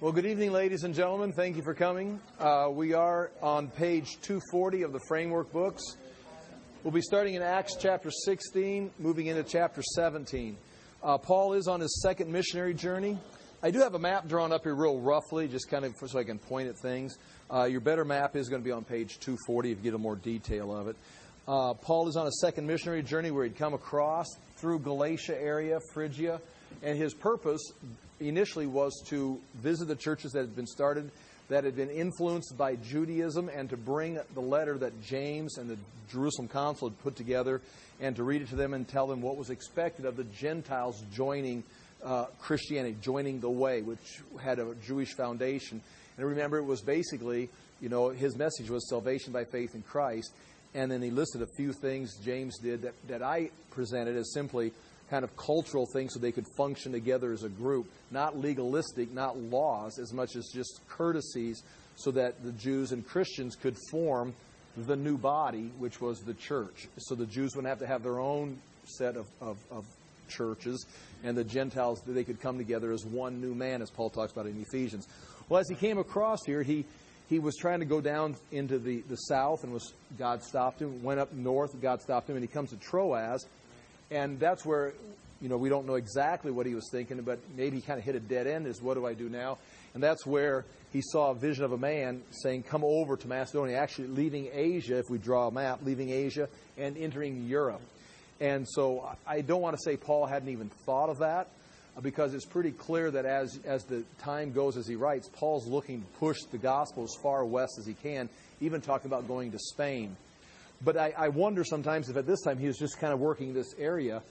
Well, good evening, ladies and gentlemen. Thank you for coming. We are on page 240 of the Framework books. We'll be starting in Acts chapter 16, moving into chapter 17. Paul is on his second missionary journey. I do have a map drawn up here real roughly, just kind of so I can point at things. Your better map is going to be on page 240 if you get a more detail of it. Paul is on a second missionary journey where he'd come across through Galatia area, Phrygia, and his purpose initially was to visit the churches that had been started, that had been influenced by Judaism, and to bring the letter that James and the Jerusalem Council had put together, and to read it to them and tell them what was expected of the Gentiles joining Christianity, joining the way, which had a Jewish foundation. And remember, it was basically, his message was salvation by faith in Christ. And then he listed a few things James did that I presented as simply kind of cultural things so they could function together as a group. Not legalistic, not laws, as much as just courtesies so that the Jews and Christians could form the new body, which was the church. So the Jews wouldn't have to have their own set of churches, and the Gentiles, they could come together as one new man, as Paul talks about in Ephesians. Well, as he came across here, he was trying to go down into the south, and God stopped him. Went up north, God stopped him, and he comes to Troas. And that's where, we don't know exactly what he was thinking, but maybe he kind of hit a dead end, is what do I do now? And that's where he saw a vision of a man saying, come over to Macedonia, actually leaving Asia, if we draw a map, leaving Asia and entering Europe. And so I don't want to say Paul hadn't even thought of that, because it's pretty clear that as the time goes, as he writes, Paul's looking to push the gospel as far west as he can, even talking about going to Spain. But I wonder sometimes if at this time he was just kind of working this area,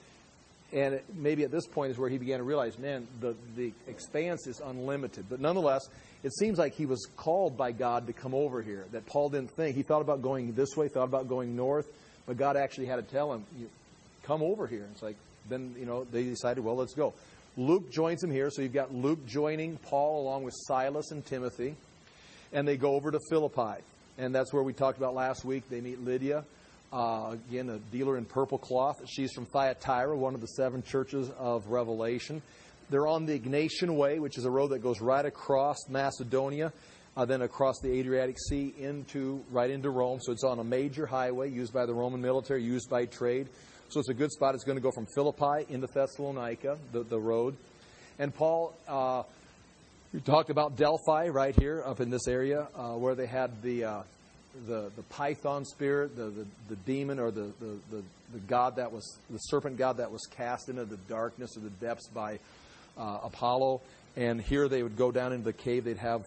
and maybe at this point is where he began to realize, man, the expanse is unlimited. But nonetheless, it seems like he was called by God to come over here, that Paul didn't think. He thought about going this way, thought about going north, but God actually had to tell him, come over here. And it's like, then, they decided, well, let's go. Luke joins him here, so you've got Luke joining Paul along with Silas and Timothy, and they go over to Philippi. And that's where we talked about last week. They meet Lydia, again, a dealer in purple cloth. She's from Thyatira, one of the 7 churches of Revelation. They're on the Egnatian Way, which is a road that goes right across Macedonia, then across the Adriatic Sea right into Rome. So it's on a major highway used by the Roman military, used by trade. So it's a good spot. It's going to go from Philippi into Thessalonica, the road. And Paul... we talked about Delphi right here up in this area where they had the python spirit, the demon or the god that was the serpent god that was cast into the darkness or the depths by Apollo. And here they would go down into the cave. They'd have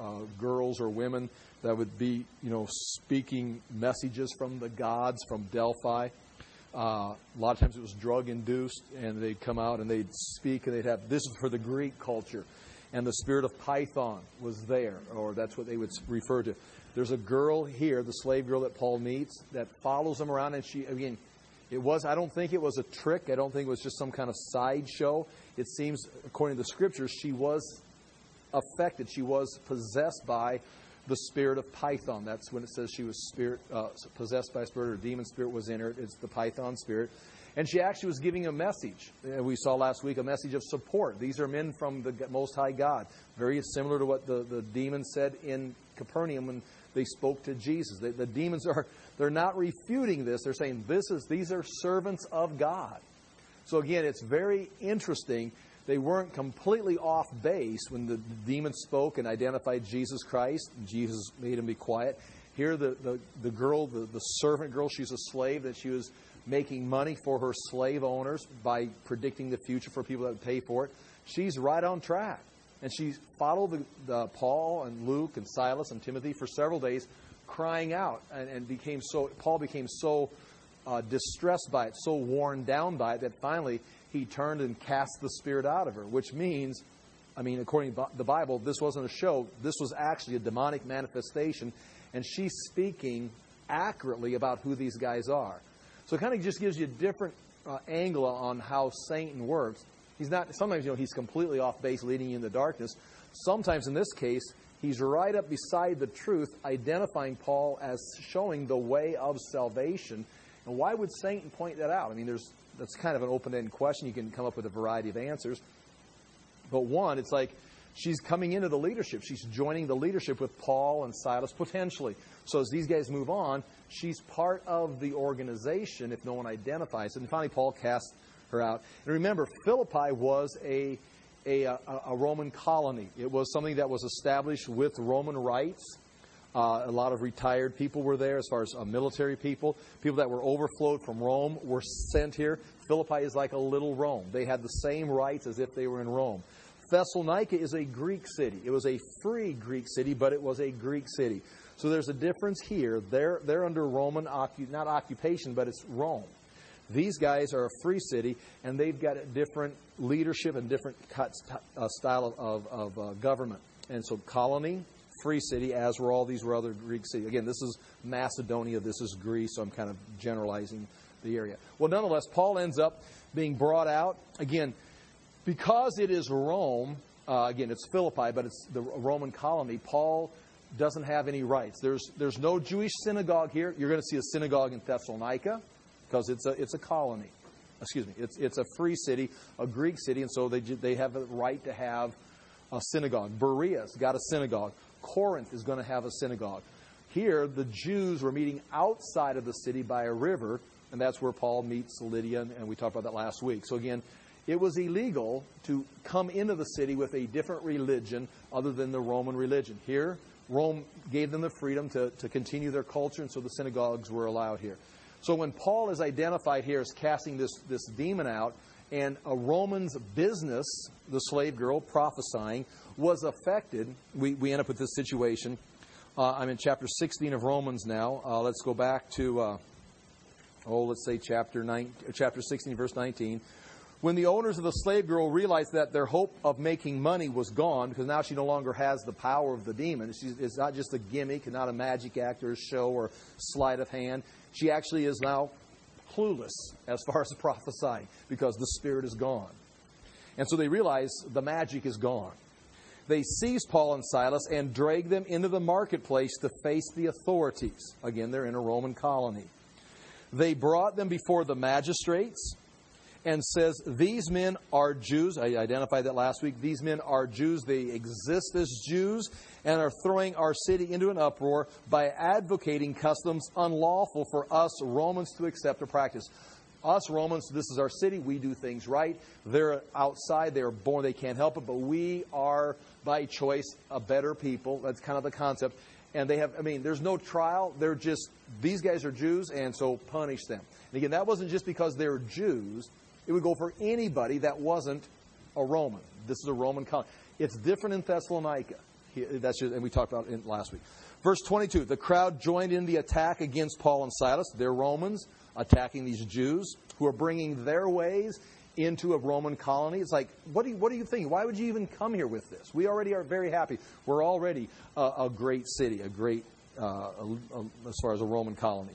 girls or women that would be speaking messages from the gods from Delphi. A lot of times it was drug induced, and they'd come out and they'd speak, and they'd have this is for the Greek culture. And the spirit of Python was there, or that's what they would refer to. There's a girl here, the slave girl that Paul meets, that follows him around. And she, again, I don't think it was a trick. I don't think it was just some kind of sideshow. It seems, according to the Scriptures, she was affected. She was possessed by the spirit of Python. That's when it says she was possessed by a spirit, or demon spirit was in her. It's the Python spirit. And she actually was giving a message. We saw last week a message of support. These are men from the Most High God. Very similar to what the demons said in Capernaum when they spoke to Jesus. The demons they're not refuting this. They're saying these are servants of God. So again, it's very interesting. They weren't completely off base when the demons spoke and identified Jesus Christ. And Jesus made him be quiet. Here the girl, the servant girl, she's a slave that she was making money for her slave owners by predicting the future for people that would pay for it. She's right on track. And she followed the Paul and Luke and Silas and Timothy for several days, crying out, and Paul became so distressed by it, so worn down by it, that finally he turned and cast the spirit out of her, which means, according to the Bible, this wasn't a show. This was actually a demonic manifestation, and she's speaking accurately about who these guys are. So it kind of just gives you a different angle on how Satan works. Sometimes he's completely off base, leading you in the darkness. Sometimes in this case, he's right up beside the truth, identifying Paul as showing the way of salvation. And why would Satan point that out? That's kind of an open-ended question. You can come up with a variety of answers. But one, it's like, she's coming into the leadership. She's joining the leadership with Paul and Silas potentially. So as these guys move on, she's part of the organization if no one identifies it. And finally, Paul casts her out. And remember, Philippi was a Roman colony. It was something that was established with Roman rights. A lot of retired people were there as far as military people. People that were overflowed from Rome were sent here. Philippi is like a little Rome. They had the same rights as if they were in Rome. Thessalonica is a Greek city. It was a free Greek city, but it was a Greek city. So there's a difference here. They're under Roman, not occupation, but it's Rome. These guys are a free city, and they've got a different leadership and different style of government. And so colony, free city, as were all these other Greek cities. Again, this is Macedonia, this is Greece, so I'm kind of generalizing the area. Well, nonetheless, Paul ends up being brought out. Again, because it is Rome, again, it's Philippi, but it's the Roman colony, Paul doesn't have any rights. There's no Jewish synagogue here. You're going to see a synagogue in Thessalonica because it's a colony. Excuse me, it's a free city, a Greek city, and so they have a right to have a synagogue. Berea's got a synagogue. Corinth is going to have a synagogue. Here, the Jews were meeting outside of the city by a river, and that's where Paul meets Lydia, and we talked about that last week. So again, it was illegal to come into the city with a different religion other than the Roman religion. Here, Rome gave them the freedom to continue their culture, and so the synagogues were allowed here. So when Paul is identified here as casting this demon out, and a Roman's business, the slave girl prophesying, was affected, we end up with this situation. I'm in chapter 16 of Romans now. Let's go back to, let's say chapter 16, verse 19. When the owners of the slave girl realized that their hope of making money was gone, because now she no longer has the power of the demon. It's not just a gimmick, not a magic act or a show or sleight of hand. She actually is now clueless as far as prophesying because the spirit is gone. And so they realize the magic is gone. They seize Paul and Silas and drag them into the marketplace to face the authorities. Again, they're in a Roman colony. They brought them before the magistrates and says, these men are Jews. I identified that last week. These men are Jews. They exist as Jews and are throwing our city into an uproar by advocating customs unlawful for us Romans to accept or practice. Us Romans, this is our city. We do things right. They're outside. They're born. They can't help it. But we are, by choice, a better people. That's kind of the concept. And they have, there's no trial. They're just, these guys are Jews, and so punish them. And again, that wasn't just because they're Jews. It would go for anybody that wasn't a Roman. This is a Roman colony. It's different in Thessalonica. And we talked about it last week. Verse 22, the crowd joined in the attack against Paul and Silas. They're Romans attacking these Jews who are bringing their ways into a Roman colony. It's like, what do you think? Why would you even come here with this? We already are very happy. We're already a great city, a great, as far as a Roman colony.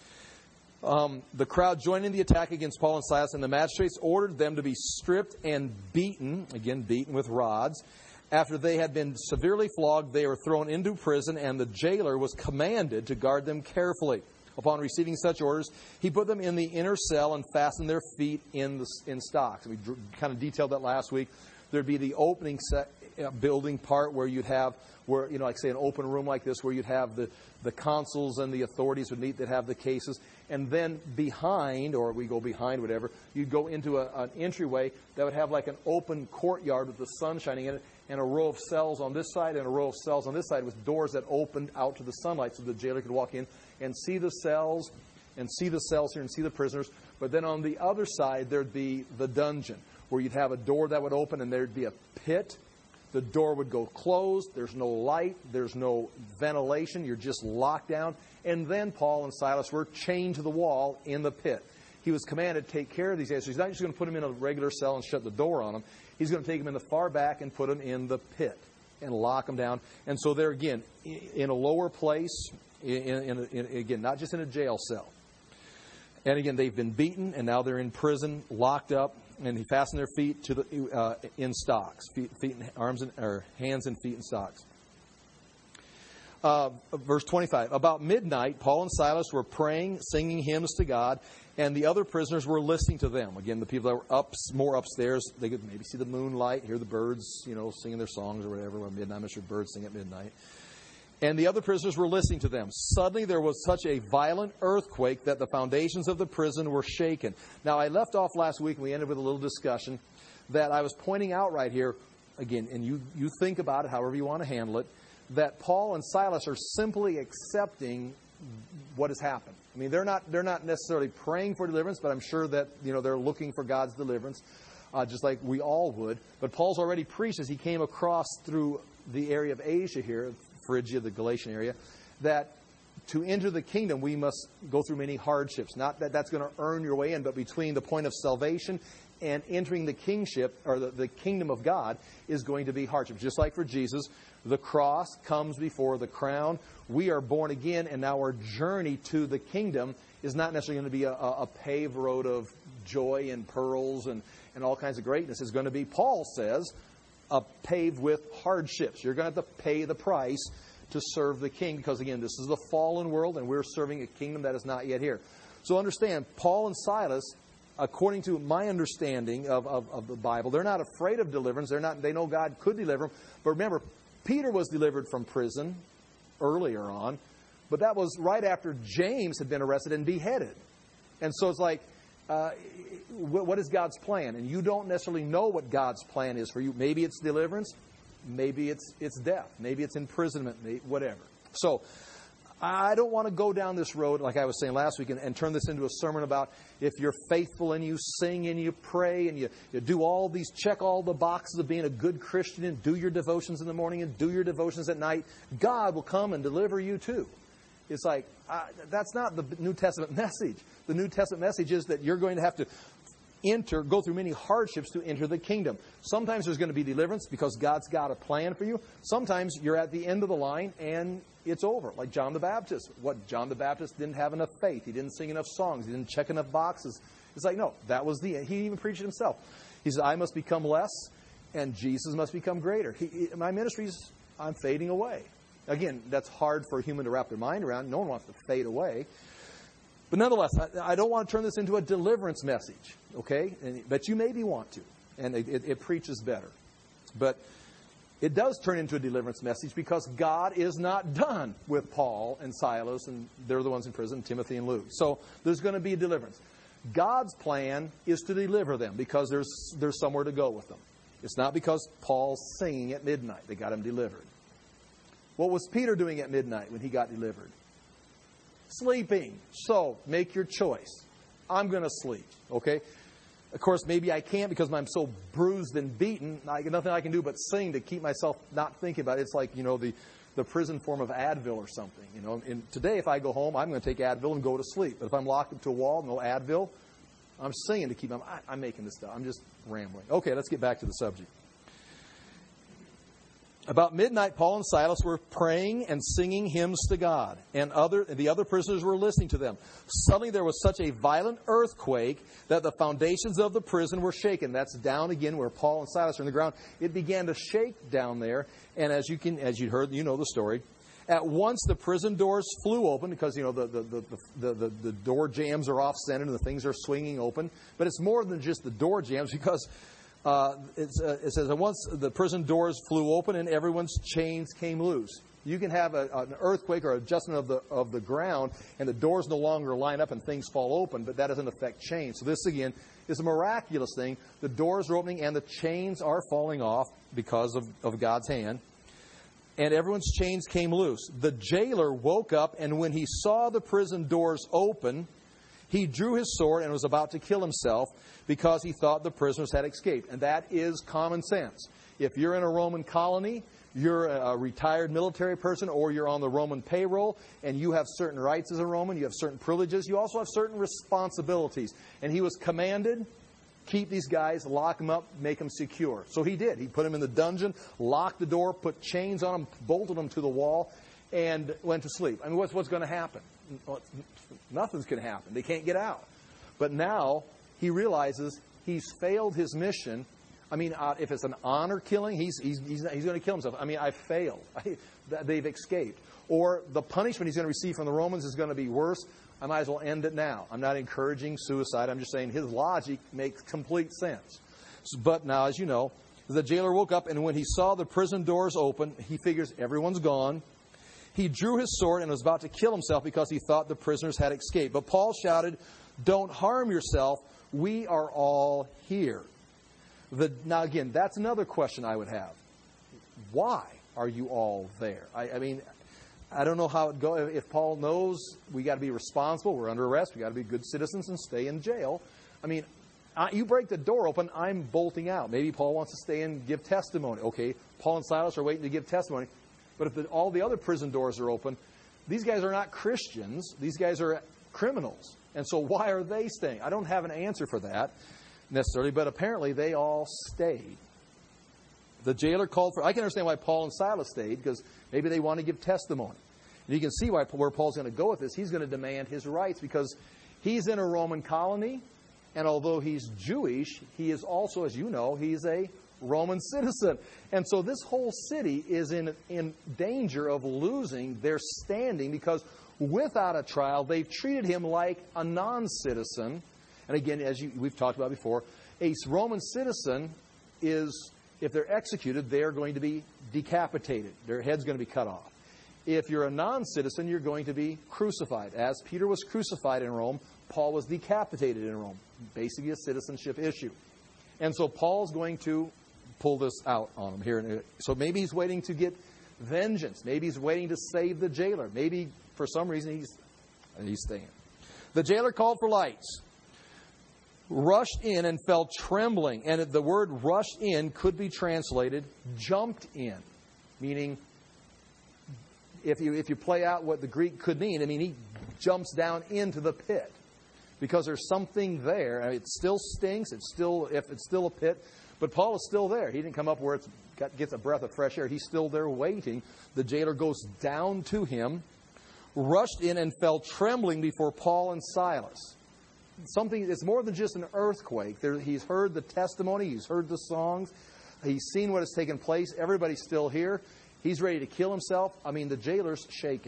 The crowd joined in the attack against Paul and Silas, and the magistrates ordered them to be stripped and beaten, again beaten with rods. After they had been severely flogged, they were thrown into prison, and the jailer was commanded to guard them carefully. Upon receiving such orders, he put them in the inner cell and fastened their feet in stocks. We kind of detailed that last week. There'd be the opening building part where you'd have, like say an open room like this, where you'd have the consuls and the authorities would meet that have the cases. And then behind, or we go behind, whatever, you'd go into an entryway that would have like an open courtyard with the sun shining in it, and a row of cells on this side and a row of cells on this side with doors that opened out to the sunlight so the jailer could walk in and see the cells here and see the prisoners. But then on the other side, there'd be the dungeon where you'd have a door that would open and there'd be a pit. The door would go closed. There's no light. There's no ventilation. You're just locked down. And then Paul and Silas were chained to the wall in the pit. He was commanded to take care of these guys. So he's not just going to put them in a regular cell and shut the door on them. He's going to take them in the far back and put them in the pit and lock them down. And so they're, again, in a lower place, again, not just in a jail cell. And again, they've been beaten, and now they're in prison, locked up, and he fastened their feet in stocks, hands and feet in stocks. Verse 25. About midnight, Paul and Silas were praying, singing hymns to God, and the other prisoners were listening to them. Again, the people that were more upstairs, they could maybe see the moonlight, hear the birds, singing their songs or whatever. At midnight, I'm sure birds sing at midnight. And the other prisoners were listening to them. Suddenly there was such a violent earthquake that the foundations of the prison were shaken. Now, I left off last week, and we ended with a little discussion that I was pointing out right here, again, and you think about it however you want to handle it, that Paul and Silas are simply accepting what has happened. I mean, they're not necessarily praying for deliverance, but I'm sure that they're looking for God's deliverance, just like we all would. But Paul's already preached as he came across through the area of Asia here, Phrygia, the Galatian area, that to enter the kingdom we must go through many hardships. Not that that's going to earn your way in, but between the point of salvation and entering the kingship or the kingdom of God is going to be hardship. Just like for Jesus, the cross comes before the crown. We are born again, and now our journey to the kingdom is not necessarily going to be a paved road of joy and pearls and all kinds of greatness. It's going to be, Paul says, paved with hardships. You're going to have to pay the price to serve the king because, again, this is the fallen world, and we're serving a kingdom that is not yet here. So understand, Paul and Silas, according to my understanding of the Bible, they're not afraid of deliverance. They know God could deliver them. But remember, Peter was delivered from prison earlier on, but that was right after James had been arrested and beheaded. And so it's like, what is God's plan? And you don't necessarily know what God's plan is for you. Maybe it's deliverance. Maybe it's death. Maybe it's imprisonment. Whatever. So I don't want to go down this road, like I was saying last week, and turn this into a sermon about if you're faithful and you sing and you pray and you do all these, check all the boxes of being a good Christian and do your devotions in the morning and do your devotions at night, God will come and deliver you too. It's like, that's not the New Testament message. The New Testament message is that you're going to have to go through many hardships to enter the kingdom. Sometimes there's going to be deliverance because God's got a plan for you. Sometimes you're at the end of the line and it's over. Like John the Baptist. John the Baptist didn't have enough faith. He didn't sing enough songs. He didn't check enough boxes. It's like, no, that was the end. He even preached it himself. He said, I must become less and Jesus must become greater. My ministries, I'm fading away. Again, that's hard for a human to wrap their mind around. No one wants to fade away. But nonetheless, I don't want to turn this into a deliverance message, okay? But you maybe want to, and it preaches better. But it does turn into a deliverance message because God is not done with Paul and Silas, and they're the ones in prison, Timothy and Luke. So there's going to be a deliverance. God's plan is to deliver them because there's somewhere to go with them. It's not because Paul's singing at midnight. They got him delivered. What was Peter doing at midnight when he got delivered? Sleeping. So, make your choice. I'm going to sleep. Okay? Of course, maybe I can't because I'm so bruised and beaten. Nothing I can do but sing to keep myself not thinking about it. It's like, the prison form of Advil or something. And today, if I go home, I'm going to take Advil and go to sleep. But if I'm locked up to a wall, no Advil, I'm singing to keep I'm making this stuff. I'm just rambling. Okay, let's get back to the subject. About midnight, Paul and Silas were praying and singing hymns to God, and the other prisoners were listening to them. Suddenly there was such a violent earthquake that the foundations of the prison were shaken. That's down again where Paul and Silas are in the ground. It began to shake down there, and as you heard, the story. At once the prison doors flew open because the door jambs are off center and the things are swinging open. But it's more than just the door jambs because it says, at once the prison doors flew open and everyone's chains came loose. You can have an earthquake or adjustment of the ground, and the doors no longer line up and things fall open, but that doesn't affect chains. So this, again, is a miraculous thing. The doors are opening and the chains are falling off because of God's hand. And everyone's chains came loose. The jailer woke up, and when he saw the prison doors open, he drew his sword and was about to kill himself because he thought the prisoners had escaped. And that is common sense. If you're in a Roman colony, you're a retired military person, or you're on the Roman payroll, and you have certain rights as a Roman, you have certain privileges, you also have certain responsibilities. And he was commanded, keep these guys, lock them up, make them secure. So he did. He put them in the dungeon, locked the door, put chains on them, bolted them to the wall, and went to sleep. I mean, what's going to happen? Well, nothing's going to happen. They can't get out. But now he realizes he's failed his mission I mean, if it's an honor killing, he's going to kill himself. I mean, I failed. They've escaped. Or the punishment he's going to receive from the Romans is going to be worse. I might as well end it now. I'm not encouraging suicide. I'm just saying his logic makes complete sense. But now, as you know, the jailer woke up, and when he saw the prison doors open, he figures everyone's gone. He drew his sword and was about to kill himself because he thought the prisoners had escaped. But Paul shouted, "Don't harm yourself. We are all here." Now, again, that's another question I would have. Why are you all there? I mean, I don't know how it goes. If Paul knows we got to be responsible, we're under arrest, we got to be good citizens and stay in jail. I mean, you break the door open, I'm bolting out. Maybe Paul wants to stay and give testimony. Okay, Paul and Silas are waiting to give testimony. But if all the other prison doors are open, these guys are not Christians. These guys are criminals. And so why are they staying? I don't have an answer for that necessarily, but apparently they all stayed. The jailer called for... I can understand why Paul and Silas stayed, because maybe they want to give testimony. And you can see where Paul's going to go with this. He's going to demand his rights because he's in a Roman colony, and although he's Jewish, he is also, as you know, he's a Roman citizen. And so this whole city is in danger of losing their standing because without a trial, they've treated him like a non-citizen. And again, as we've talked about before, a Roman citizen is, if they're executed, they're going to be decapitated. Their head's going to be cut off. If you're a non-citizen, you're going to be crucified. As Peter was crucified in Rome, Paul was decapitated in Rome. Basically a citizenship issue. And so Paul's going to pull this out on him here. So maybe he's waiting to get vengeance. Maybe he's waiting to save the jailer. Maybe for some reason he's staying. The jailer called for lights, rushed in and fell trembling. And the word rushed in could be translated jumped in, meaning if you play out what the Greek could mean, I mean, he jumps down into the pit because there's something there. I mean, it still stinks. It's still a pit. But Paul is still there. He didn't come up where it gets a breath of fresh air. He's still there waiting. The jailer goes down to him, rushed in and fell trembling before Paul and Silas. It's more than just an earthquake. He's heard the testimony. He's heard the songs. He's seen what has taken place. Everybody's still here. He's ready to kill himself. I mean, the jailer's shaken.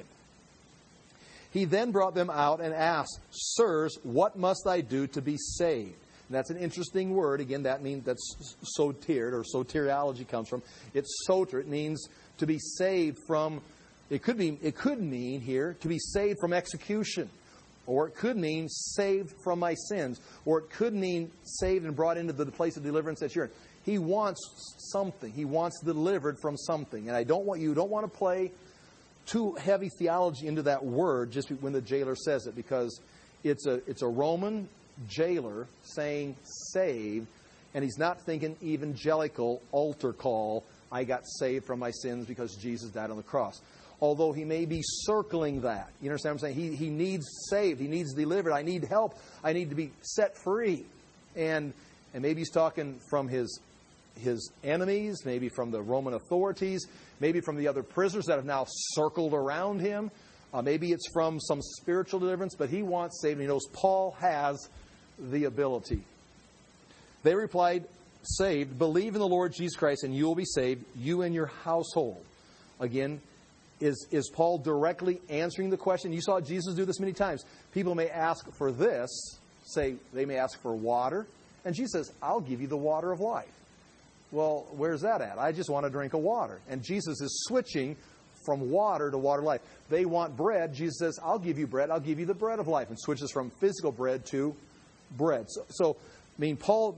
He then brought them out and asked, "Sirs, what must I do to be saved?" And that's an interesting word. Again, that means that's sotered, or soteriology comes from. It's soter. It means to be saved from. It could mean here to be saved from execution, or it could mean saved from my sins, or it could mean saved and brought into the place of deliverance that you're in. He wants something. He wants delivered from something. And I don't want to play too heavy theology into that word just when the jailer says it, because it's a Roman jailer saying saved, and he's not thinking evangelical altar call, I got saved from my sins because Jesus died on the cross. Although he may be circling that. You understand what I'm saying? He needs saved. He needs delivered. I need help. I need to be set free. And maybe he's talking from his enemies, maybe from the Roman authorities, maybe from the other prisoners that have now circled around him. Maybe it's from some spiritual deliverance, but he wants saved, and he knows Paul has the ability. They replied, "Saved, believe in the Lord Jesus Christ, and you will be saved, you and your household." Again, is Paul directly answering the question? You saw Jesus do this many times. People may ask for this, they may ask for water, and Jesus says, "I'll give you the water of life." Well, where's that at? I just want a drink of water. And Jesus is switching from water to water life. They want bread. Jesus says, "I'll give you bread. I'll give you the bread of life," and switches from physical bread to bread. So I mean, Paul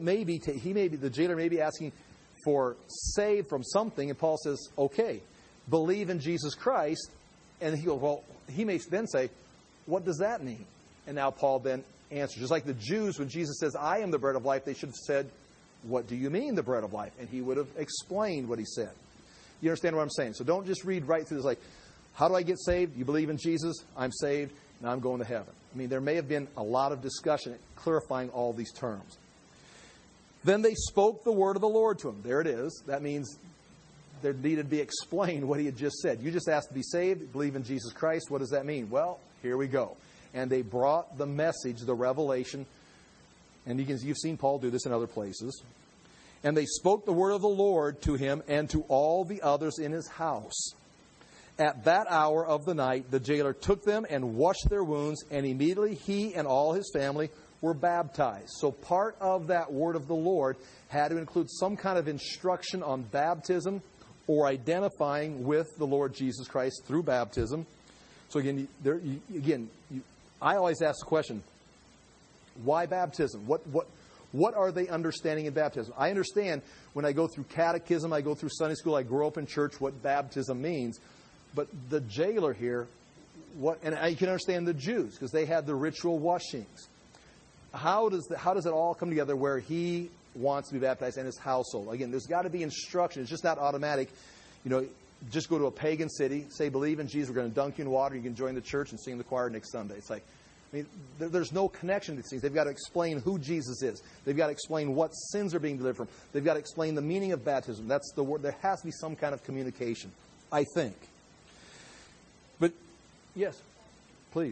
the jailer may be asking for saved from something, and Paul says, "Okay, believe in Jesus Christ." And he may then say, "What does that mean?" And now Paul then answers. Just like the Jews, when Jesus says, "I am the bread of life," they should have said, "What do you mean, the bread of life?" And he would have explained what he said. You understand what I'm saying? So don't just read right through this like, how do I get saved? You believe in Jesus, I'm saved, now I'm going to heaven. I mean, there may have been a lot of discussion clarifying all these terms. Then they spoke the word of the Lord to him. There it is. That means there needed to be explained what he had just said. You just asked to be saved, believe in Jesus Christ. What does that mean? Well, here we go. And they brought the message, the revelation. And you've seen Paul do this in other places. And they spoke the word of the Lord to him and to all the others in his house. At that hour of the night, the jailer took them and washed their wounds, and immediately he and all his family were baptized. So part of that word of the Lord had to include some kind of instruction on baptism or identifying with the Lord Jesus Christ through baptism. So I always ask the question, why baptism? What are they understanding in baptism? I understand when I go through catechism, I go through Sunday school, I grow up in church, what baptism means. But the jailer here, and I can understand the Jews because they had the ritual washings. How does it all come together where he wants to be baptized and his household? Again, there's got to be instruction. It's just not automatic. Just go to a pagan city, say, believe in Jesus, we're going to dunk you in water, you can join the church and sing in the choir next Sunday. It's like, there's no connection to these things. They've got to explain who Jesus is. They've got to explain what sins are being delivered from. They've got to explain the meaning of baptism. That's the word. There has to be some kind of communication, I think. But, yes, please.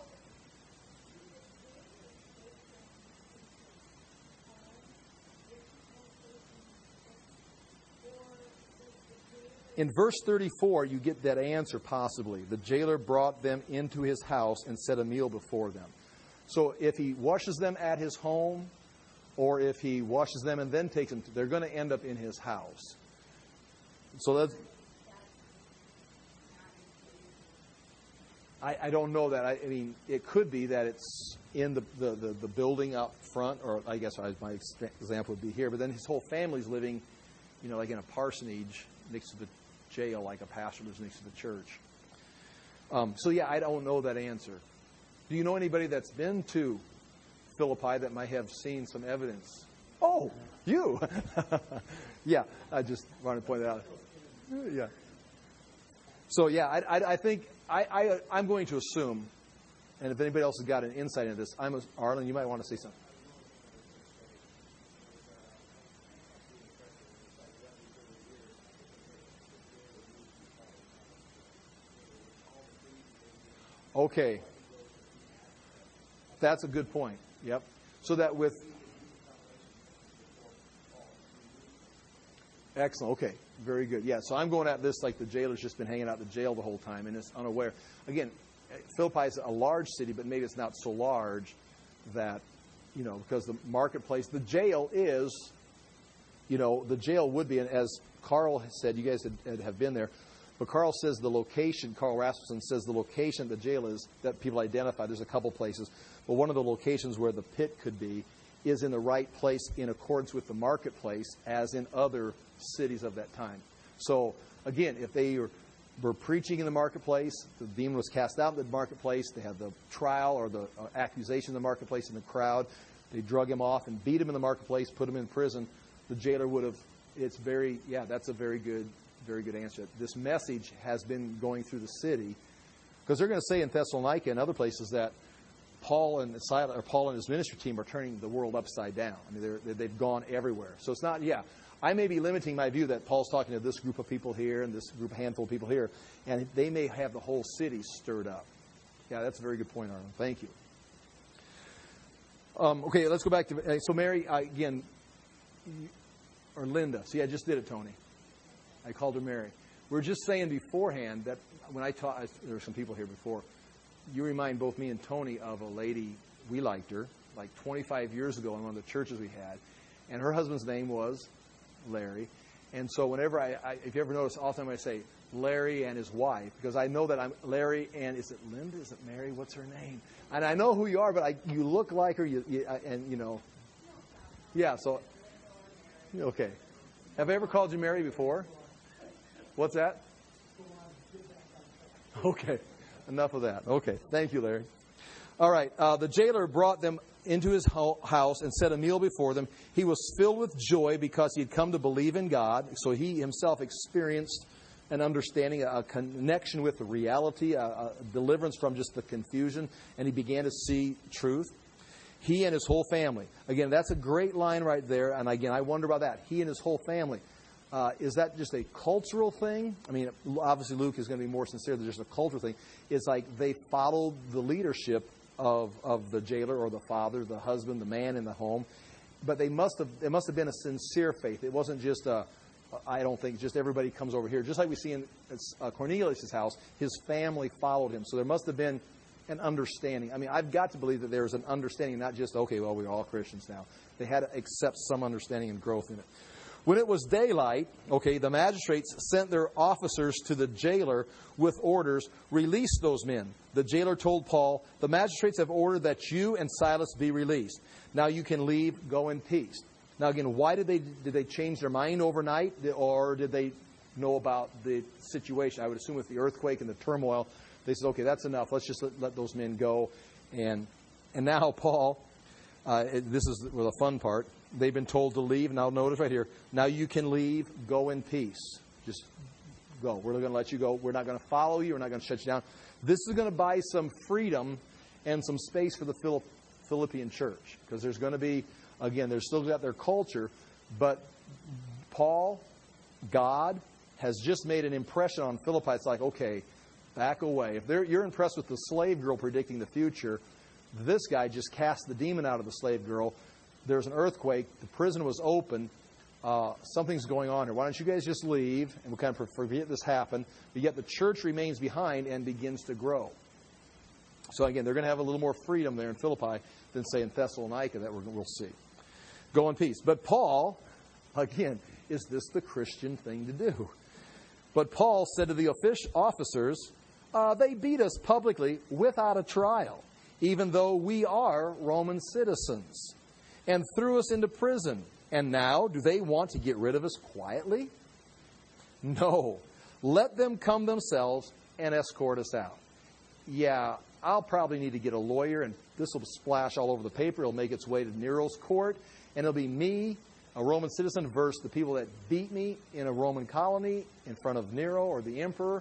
In verse 34, you get that answer possibly. The jailer brought them into his house and set a meal before them. So if he washes them at his home, or if he washes them and then takes them, they're going to end up in his house. So that's... I don't know that. I mean, it could be that it's in the building up front, or I guess my example would be here. But then his whole family's living, like in a parsonage next to the jail, like a pastor lives next to the church. I don't know that answer. Do you know anybody that's been to Philippi that might have seen some evidence? Oh, you! Yeah, I just wanted to point that out. Yeah. So, I think I'm going to assume, and if anybody else has got an insight into this, Arlen, you might want to say something. Okay. That's a good point. Yep. So that with... Excellent. Okay. Very good. Yeah, so I'm going at this like the jailer's just been hanging out in the jail the whole time and is unaware. Again, Philippi is a large city, but maybe it's not so large that, because the marketplace, the jail is, the jail would be, and as Carl said, you guys have been there, but Carl Rasmussen says the location of the jail is that people identify. There's a couple places, but one of the locations where the pit could be is in the right place in accordance with the marketplace as in other cities of that time. So, again, if they were preaching in the marketplace, the demon was cast out in the marketplace, they had the trial or the accusation in the marketplace in the crowd, they drug him off and beat him in the marketplace, put him in prison, the jailer would have, that's a very good answer. This message has been going through the city, because they're going to say in Thessalonica and other places that Paul and his ministry team are turning the world upside down. I mean, they've gone everywhere. So it's not, I may be limiting my view that Paul's talking to this group of people here and this handful of people here, and they may have the whole city stirred up. Yeah, that's a very good point, Arlen. Thank you. Okay, let's go back to... So Mary, again, or Linda. See, I just did it, Tony. I called her Mary. We were just saying beforehand that when I taught... There were some people here before. You remind both me and Tony of a lady, we liked her, like 25 years ago in one of the churches we had. And her husband's name was Larry. And so whenever if you ever notice, often I say Larry and his wife, because I know that I'm Larry and is it Linda? Is it Mary? What's her name? And I know who you are, but you look like her, Yeah, so, okay. Have I ever called you Mary before? What's that? Okay. Enough of that. Okay. Thank you, Larry. All right. The jailer brought them into his house and set a meal before them. He was filled with joy because he had come to believe in God. So he himself experienced an understanding, a connection with the reality, a deliverance from just the confusion, and he began to see truth. He and his whole family. Again, that's a great line right there. And again, I wonder about that. He and his whole family. Is that just a cultural thing? I mean, obviously Luke is going to be more sincere than just a cultural thing. It's like they followed the leadership of the jailer or the father, the husband, the man in the home. but it must have been a sincere faith. It wasn't just I don't think just everybody comes over here. Just like we see in Cornelius' house, his family followed him. So there must have been an understanding. I mean, I've got to believe that there was an understanding, not just, okay, well, we're all Christians now. They had to accept some understanding and growth in it. When it was daylight, okay, the magistrates sent their officers to the jailer with orders, release those men. The jailer told Paul, the magistrates have ordered that you and Silas be released. Now you can leave, go in peace. Now again, why did they change their mind overnight, or did they know about the situation? I would assume with the earthquake and the turmoil, they said, okay, that's enough. Let's just let those men go. And now Paul, this is where the fun part. They've been told to leave. Now notice right here. Now you can leave. Go in peace. Just go. We're going to let you go. We're not going to follow you. We're not going to shut you down. This is going to buy some freedom and some space for the Philippian church. Because there's going to be, again, they're still got their culture. But Paul, God, has just made an impression on Philippi. It's like, okay, back away. If you're impressed with the slave girl predicting the future, this guy just cast the demon out of the slave girl. There's an earthquake. The prison was open. Something's going on here. Why don't you guys just leave and we'll kind of forget this happened. But yet the church remains behind and begins to grow. So again, they're going to have a little more freedom there in Philippi than, say, in Thessalonica that we'll see. Go in peace. But Paul, again, is this the Christian thing to do? But Paul said to the officers, they beat us publicly without a trial, even though we are Roman citizens, and threw us into prison. And now, do they want to get rid of us quietly? No. Let them come themselves and escort us out. Yeah, I'll probably need to get a lawyer, and this will splash all over the paper. It'll make its way to Nero's court, and it'll be me, a Roman citizen, versus the people that beat me in a Roman colony in front of Nero or the emperor.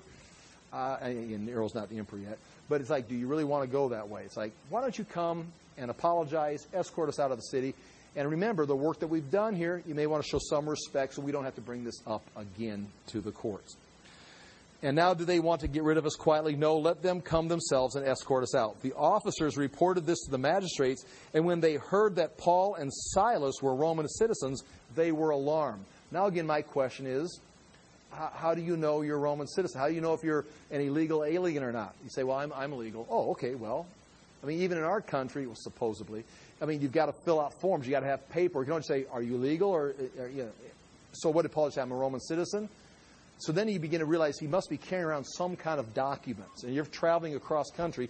And Nero's not the emperor yet. But it's like, do you really want to go that way? It's like, why don't you come and apologize, escort us out of the city. And remember, the work that we've done here, you may want to show some respect so we don't have to bring this up again to the courts. And now do they want to get rid of us quietly? No, let them come themselves and escort us out. The officers reported this to the magistrates, and when they heard that Paul and Silas were Roman citizens, they were alarmed. Now again, my question is, how do you know you're a Roman citizen? How do you know if you're an illegal alien or not? You say, well, I'm illegal. Oh, okay, well, I mean, even in our country, well, supposedly, I mean, you've got to fill out forms. You've got to have paper. You don't say, are you legal? Or you know. So what did Paul say? I'm a Roman citizen. So then you begin to realize he must be carrying around some kind of documents. And you're traveling across country.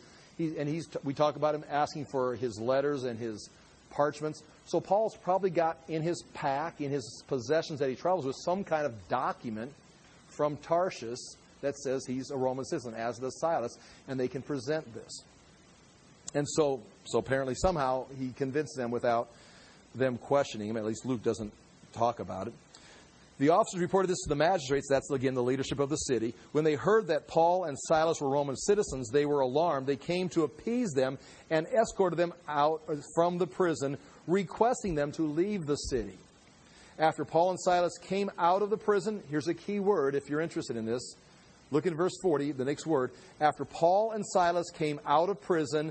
We talk about him asking for his letters and his parchments. So Paul's probably got in his pack, in his possessions that he travels with, some kind of document from Tarshish that says he's a Roman citizen, as does Silas, and they can present this. And so apparently somehow he convinced them without them questioning him. At least Luke doesn't talk about it. The officers reported this to the magistrates. That's, again, the leadership of the city. When they heard that Paul and Silas were Roman citizens, they were alarmed. They came to appease them and escorted them out from the prison, requesting them to leave the city. After Paul and Silas came out of the prison, here's a key word if you're interested in this. Look at verse 40, the next word. After Paul and Silas came out of prison,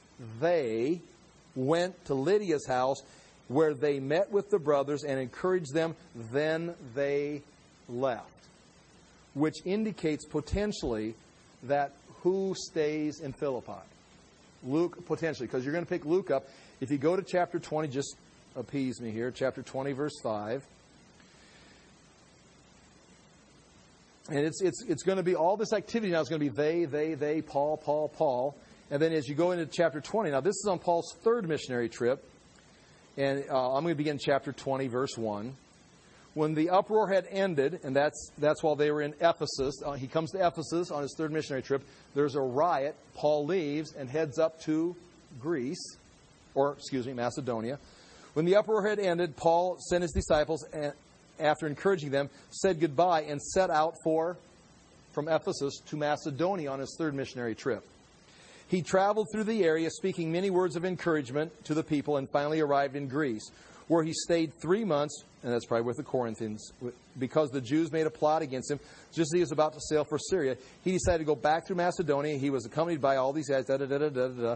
they went to Lydia's house, where they met with the brothers and encouraged them. Then they left, which indicates potentially that who stays in Philippi? Luke, potentially, because you're going to pick Luke up. If you go to chapter 20, just appease me here, chapter 20, verse 5. And it's going to be, all this activity now is going to be they, Paul. And then as you go into chapter 20, now this is on Paul's third missionary trip. And I'm going to begin chapter 20, verse 1. When the uproar had ended, and that's while they were in Ephesus. He comes to Ephesus on his third missionary trip. There's a riot. Paul leaves and heads up to Macedonia. When the uproar had ended, Paul sent his disciples, and after encouraging them, said goodbye and set out from Ephesus to Macedonia on his third missionary trip. He traveled through the area, speaking many words of encouragement to the people, and finally arrived in Greece, where he stayed 3 months, and that's probably with the Corinthians, because the Jews made a plot against him. Just as he was about to sail for Syria, he decided to go back through Macedonia. He was accompanied by all these guys,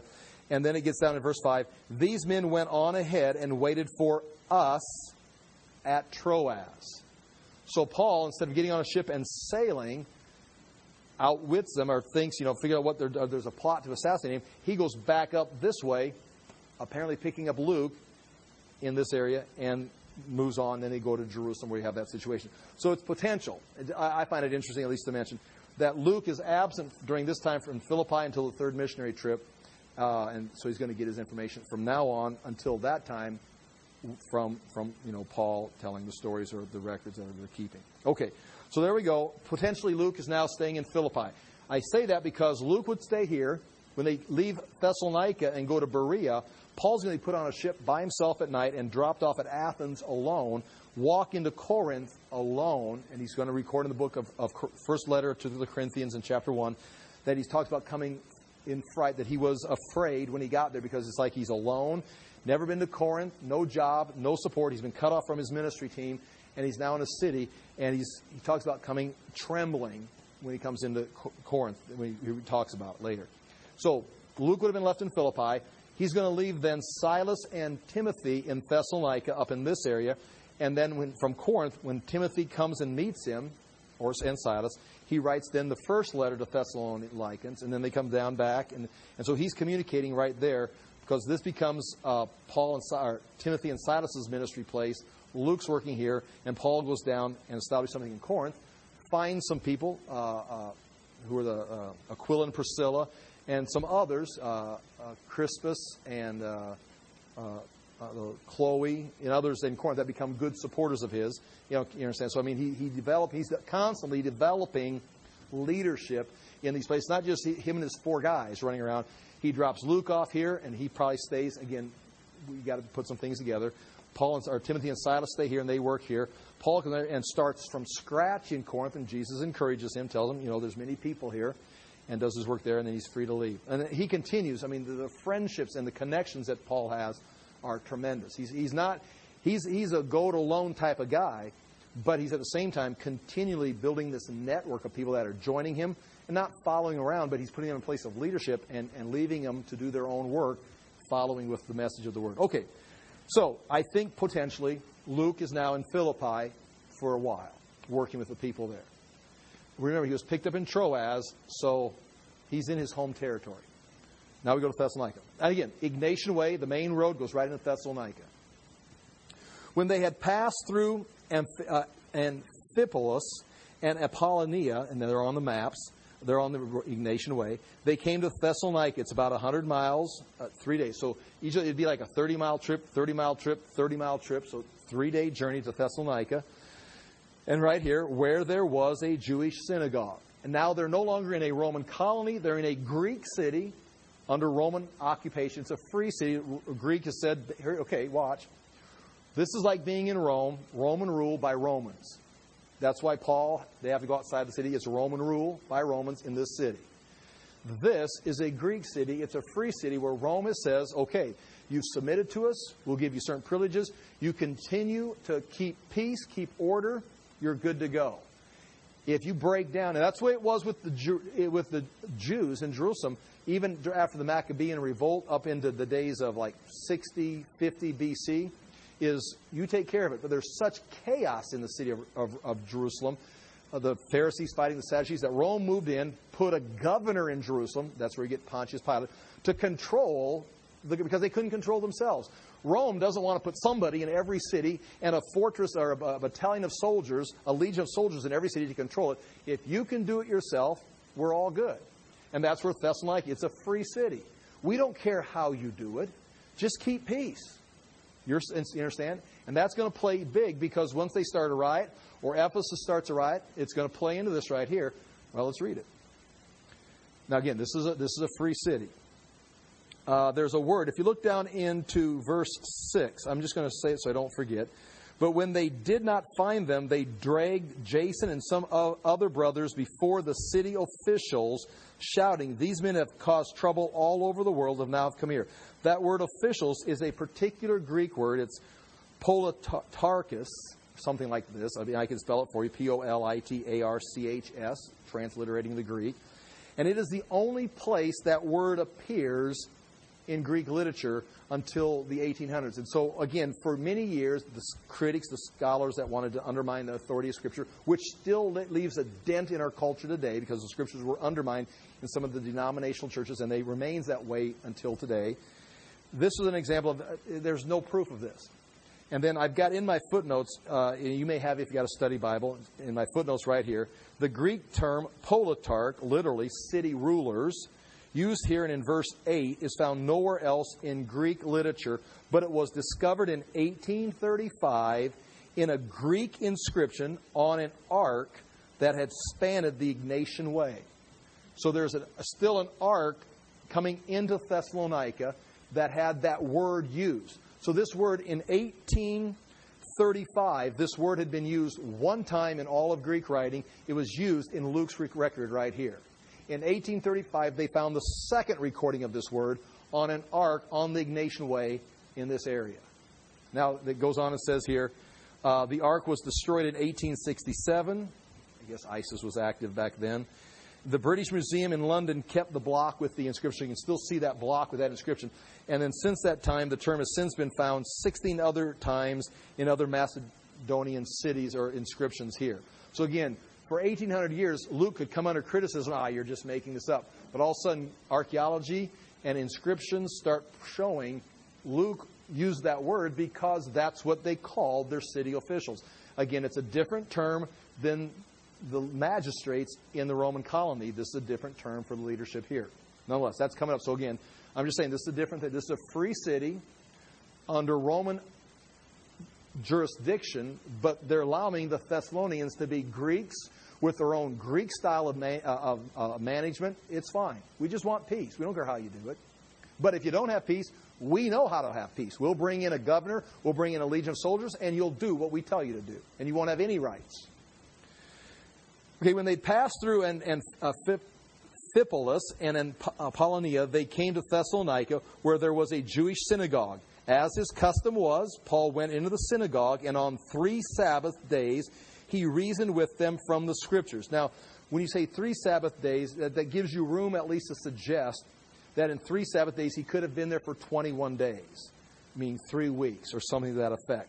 And then it gets down to verse 5. These men went on ahead and waited for us at Troas. So Paul, instead of getting on a ship and sailing, outwits them or thinks, figure out what there's a plot to assassinate him. He goes back up this way, apparently picking up Luke in this area, and moves on. Then they go to Jerusalem where you have that situation. So it's potential. I find it interesting, at least to mention, that Luke is absent during this time from Philippi until the third missionary trip. And so he's going to get his information from now on until that time from Paul telling the stories or the records that they're keeping. Okay, so there we go. Potentially Luke is now staying in Philippi. I say that because Luke would stay here. When they leave Thessalonica and go to Berea, Paul's going to be put on a ship by himself at night and dropped off at Athens alone, walk into Corinth alone, and he's going to record in the book of first letter to the Corinthians in chapter 1 that he talks about coming in fright, that he was afraid when he got there because it's like he's alone, never been to Corinth, no job, no support. He's been cut off from his ministry team, and he's now in a city, and he talks about coming trembling when he comes into Corinth, when he talks about it later. So Luke would have been left in Philippi. He's going to leave then Silas and Timothy in Thessalonica up in this area, and then from Corinth, when Timothy comes and meets him, and Silas, he writes then the first letter to Thessalonians, and then they come down back. And so he's communicating right there because this becomes Timothy and Silas's ministry place. Luke's working here, and Paul goes down and establishes something in Corinth, finds some people who are the Aquila and Priscilla, and some others, Crispus and Chloe and others in Corinth that become good supporters of his. You understand? So, he's constantly developing leadership in these places. Not just him and his 4 guys running around. He drops Luke off here, and he probably stays. Again, we got to put some things together. Timothy and Silas stay here, and they work here. Paul comes there and starts from scratch in Corinth, and Jesus encourages him, tells him, there's many people here, and does his work there, and then he's free to leave. And then he continues. The friendships and the connections that Paul has are tremendous. He's a go-it-alone type of guy, but he's at the same time continually building this network of people that are joining him and not following around, but he's putting them in a place of leadership and leaving them to do their own work, following with the message of the Word. Okay, so I think potentially Luke is now in Philippi for a while, working with the people there. Remember, he was picked up in Troas, so he's in his home territory. Now we go to Thessalonica. And again, Ignatian Way, the main road, goes right into Thessalonica. When they had passed through Amphipolis and Apollonia, and they're on the maps, they're on the Ignatian Way, they came to Thessalonica. It's about 100 miles, 3 days. So usually it'd be like a 30-mile trip, 30-mile trip, 30-mile trip. So 3-day journey to Thessalonica. And right here, where there was a Jewish synagogue. And now they're no longer in a Roman colony. They're in a Greek city under Roman occupation. It's a free city. Greek has said, okay, watch. This is like being in Rome, Roman rule by Romans. That's why they have to go outside the city. It's Roman rule by Romans in this city. This is a Greek city. It's a free city where Rome says, okay, you've submitted to us. We'll give you certain privileges. You continue to keep peace, keep order. You're good to go. If you break down, and that's the way it was with the Jews in Jerusalem, even after the Maccabean revolt up into the days of like 60, 50 BC, is you take care of it. But there's such chaos in the city of Jerusalem, the Pharisees fighting the Sadducees, that Rome moved in, put a governor in Jerusalem, that's where you get Pontius Pilate, to control, because they couldn't control themselves. Rome doesn't want to put somebody in every city and a fortress or a battalion of soldiers, a legion of soldiers in every city to control it. If you can do it yourself, we're all good. And that's where Thessalonica, it's a free city. We don't care how you do it. Just keep peace. You understand? And that's going to play big because once they start a riot or Ephesus starts a riot, it's going to play into this right here. Well, let's read it. Now, again, this is a free city. There's a word. If you look down into verse 6, I'm just going to say it so I don't forget. But when they did not find them, they dragged Jason and some other brothers before the city officials, shouting, "These men have caused trouble all over the world and now have come here." That word officials is a particular Greek word. It's politarchus, something like this. I can spell it for you. Politarchs, transliterating the Greek. And it is the only place that word appears in Greek literature until the 1800s. And so, again, for many years, the critics, the scholars that wanted to undermine the authority of Scripture, which still leaves a dent in our culture today because the Scriptures were undermined in some of the denominational churches, and they remains that way until today. This is an example of, there's no proof of this. And then I've got in my footnotes, you may have if you've got a study Bible, in my footnotes right here, the Greek term politarch, literally city rulers, used here and in verse 8 is found nowhere else in Greek literature, but it was discovered in 1835 in a Greek inscription on an ark that had spanned the Egnatian Way. So there's still an ark coming into Thessalonica that had that word used. So this word in 1835, this word had been used one time in all of Greek writing. It was used in Luke's Greek record right here. In 1835, they found the second recording of this word on an ark on the Egnatian Way in this area. Now, it goes on and says here, the ark was destroyed in 1867. I guess ISIS was active back then. The British Museum in London kept the block with the inscription. You can still see that block with that inscription. And then since that time, the term has since been found 16 other times in other Macedonian cities or inscriptions here. So again, for 1,800 years, Luke could come under criticism, you're just making this up. But all of a sudden, archaeology and inscriptions start showing Luke used that word because that's what they called their city officials. Again, it's a different term than the magistrates in the Roman colony. This is a different term for the leadership here. Nonetheless, that's coming up. So again, I'm just saying this is a different thing. This is a free city under Roman jurisdiction, but they're allowing the Thessalonians to be Greeks with their own Greek style of management. It's fine. We just want peace. We don't care how you do it. But if you don't have peace, we know how to have peace. We'll bring in a governor, we'll bring in a legion of soldiers, and you'll do what we tell you to do. And you won't have any rights. Okay, when they passed through Amphipolis and Apollonia, they came to Thessalonica, where there was a Jewish synagogue. As his custom was, Paul went into the synagogue, and on 3 Sabbath days he reasoned with them from the Scriptures. Now, when you say 3 Sabbath days, that gives you room at least to suggest that in 3 Sabbath days he could have been there for 21 days, meaning 3 weeks or something to that effect.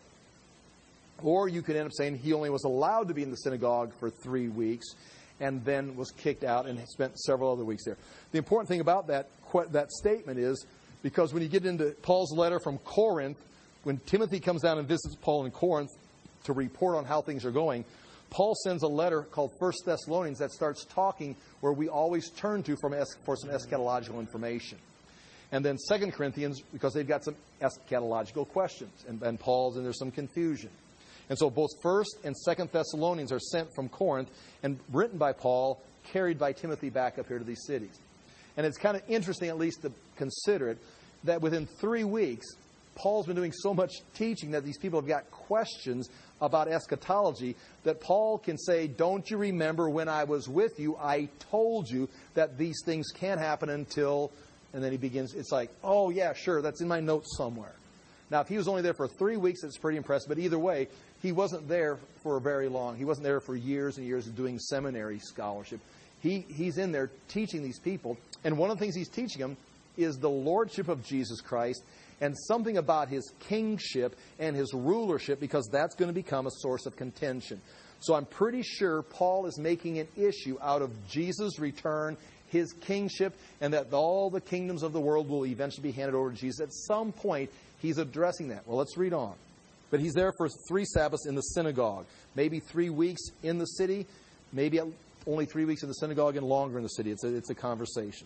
Or you could end up saying he only was allowed to be in the synagogue for 3 weeks and then was kicked out and spent several other weeks there. The important thing about that statement is, because when you get into Paul's letter from Corinth, when Timothy comes down and visits Paul in Corinth to report on how things are going, Paul sends a letter called 1 Thessalonians that starts talking where we always turn to for some eschatological information. And then 2 Corinthians, because they've got some eschatological questions. And Paul's, and there's some confusion. And so both 1 and 2 Thessalonians are sent from Corinth and written by Paul, carried by Timothy back up here to these cities. And it's kind of interesting, at least to consider it, that within 3 weeks, Paul's been doing so much teaching that these people have got questions about eschatology that Paul can say, don't you remember when I was with you, I told you that these things can't happen until, and then he begins, it's like, oh yeah, sure, that's in my notes somewhere. Now, if he was only there for 3 weeks, it's pretty impressive. But either way, he wasn't there for very long. He wasn't there for years and years of doing seminary scholarship. He's in there teaching these people. And one of the things he's teaching them is the lordship of Jesus Christ and something about his kingship and his rulership, because that's going to become a source of contention. So I'm pretty sure Paul is making an issue out of Jesus' return, his kingship, and that all the kingdoms of the world will eventually be handed over to Jesus. At some point, he's addressing that. Well, let's read on. But he's there for 3 Sabbaths in the synagogue. Maybe 3 weeks in the city. Maybe only 3 weeks in the synagogue and longer in the city. It's a conversation.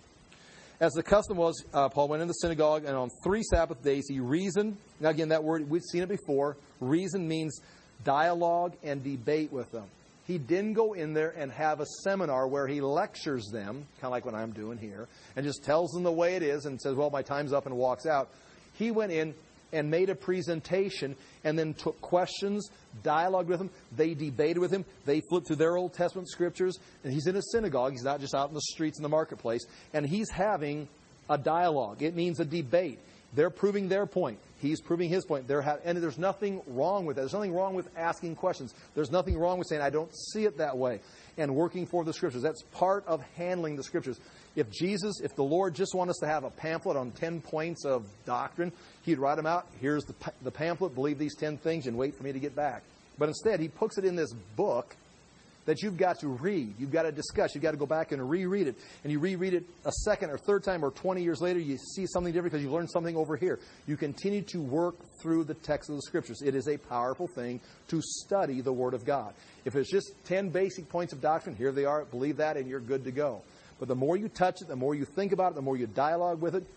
As the custom was, Paul went in the synagogue, and on 3 Sabbath days he reasoned. Now again, that word, we've seen it before. Reason means dialogue and debate with them. He didn't go in there and have a seminar where he lectures them, kind of like what I'm doing here, and just tells them the way it is and says, well, my time's up, and walks out. He went in and made a presentation and then took questions, dialogued with them. They debated with him. They flipped through their Old Testament scriptures. And he's in a synagogue. He's not just out in the streets in the marketplace. And he's having a dialogue. It means a debate. They're proving their point. He's proving his point. And there's nothing wrong with that. There's nothing wrong with asking questions. There's nothing wrong with saying, I don't see it that way, and working for the Scriptures. That's part of handling the Scriptures. If the Lord just wanted us to have a pamphlet on 10 points of doctrine, He'd write them out. Here's the pamphlet, believe these 10 things, and wait for me to get back. But instead, He puts it in this book that you've got to read. You've got to discuss. You've got to go back and reread it. And you reread it a second or third time, or 20 years later, you see something different because you've learned something over here. You continue to work through the text of the Scriptures. It is a powerful thing to study the Word of God. If it's just 10 basic points of doctrine, here they are, believe that, and you're good to go. But the more you touch it, the more you think about it, the more you dialogue with it.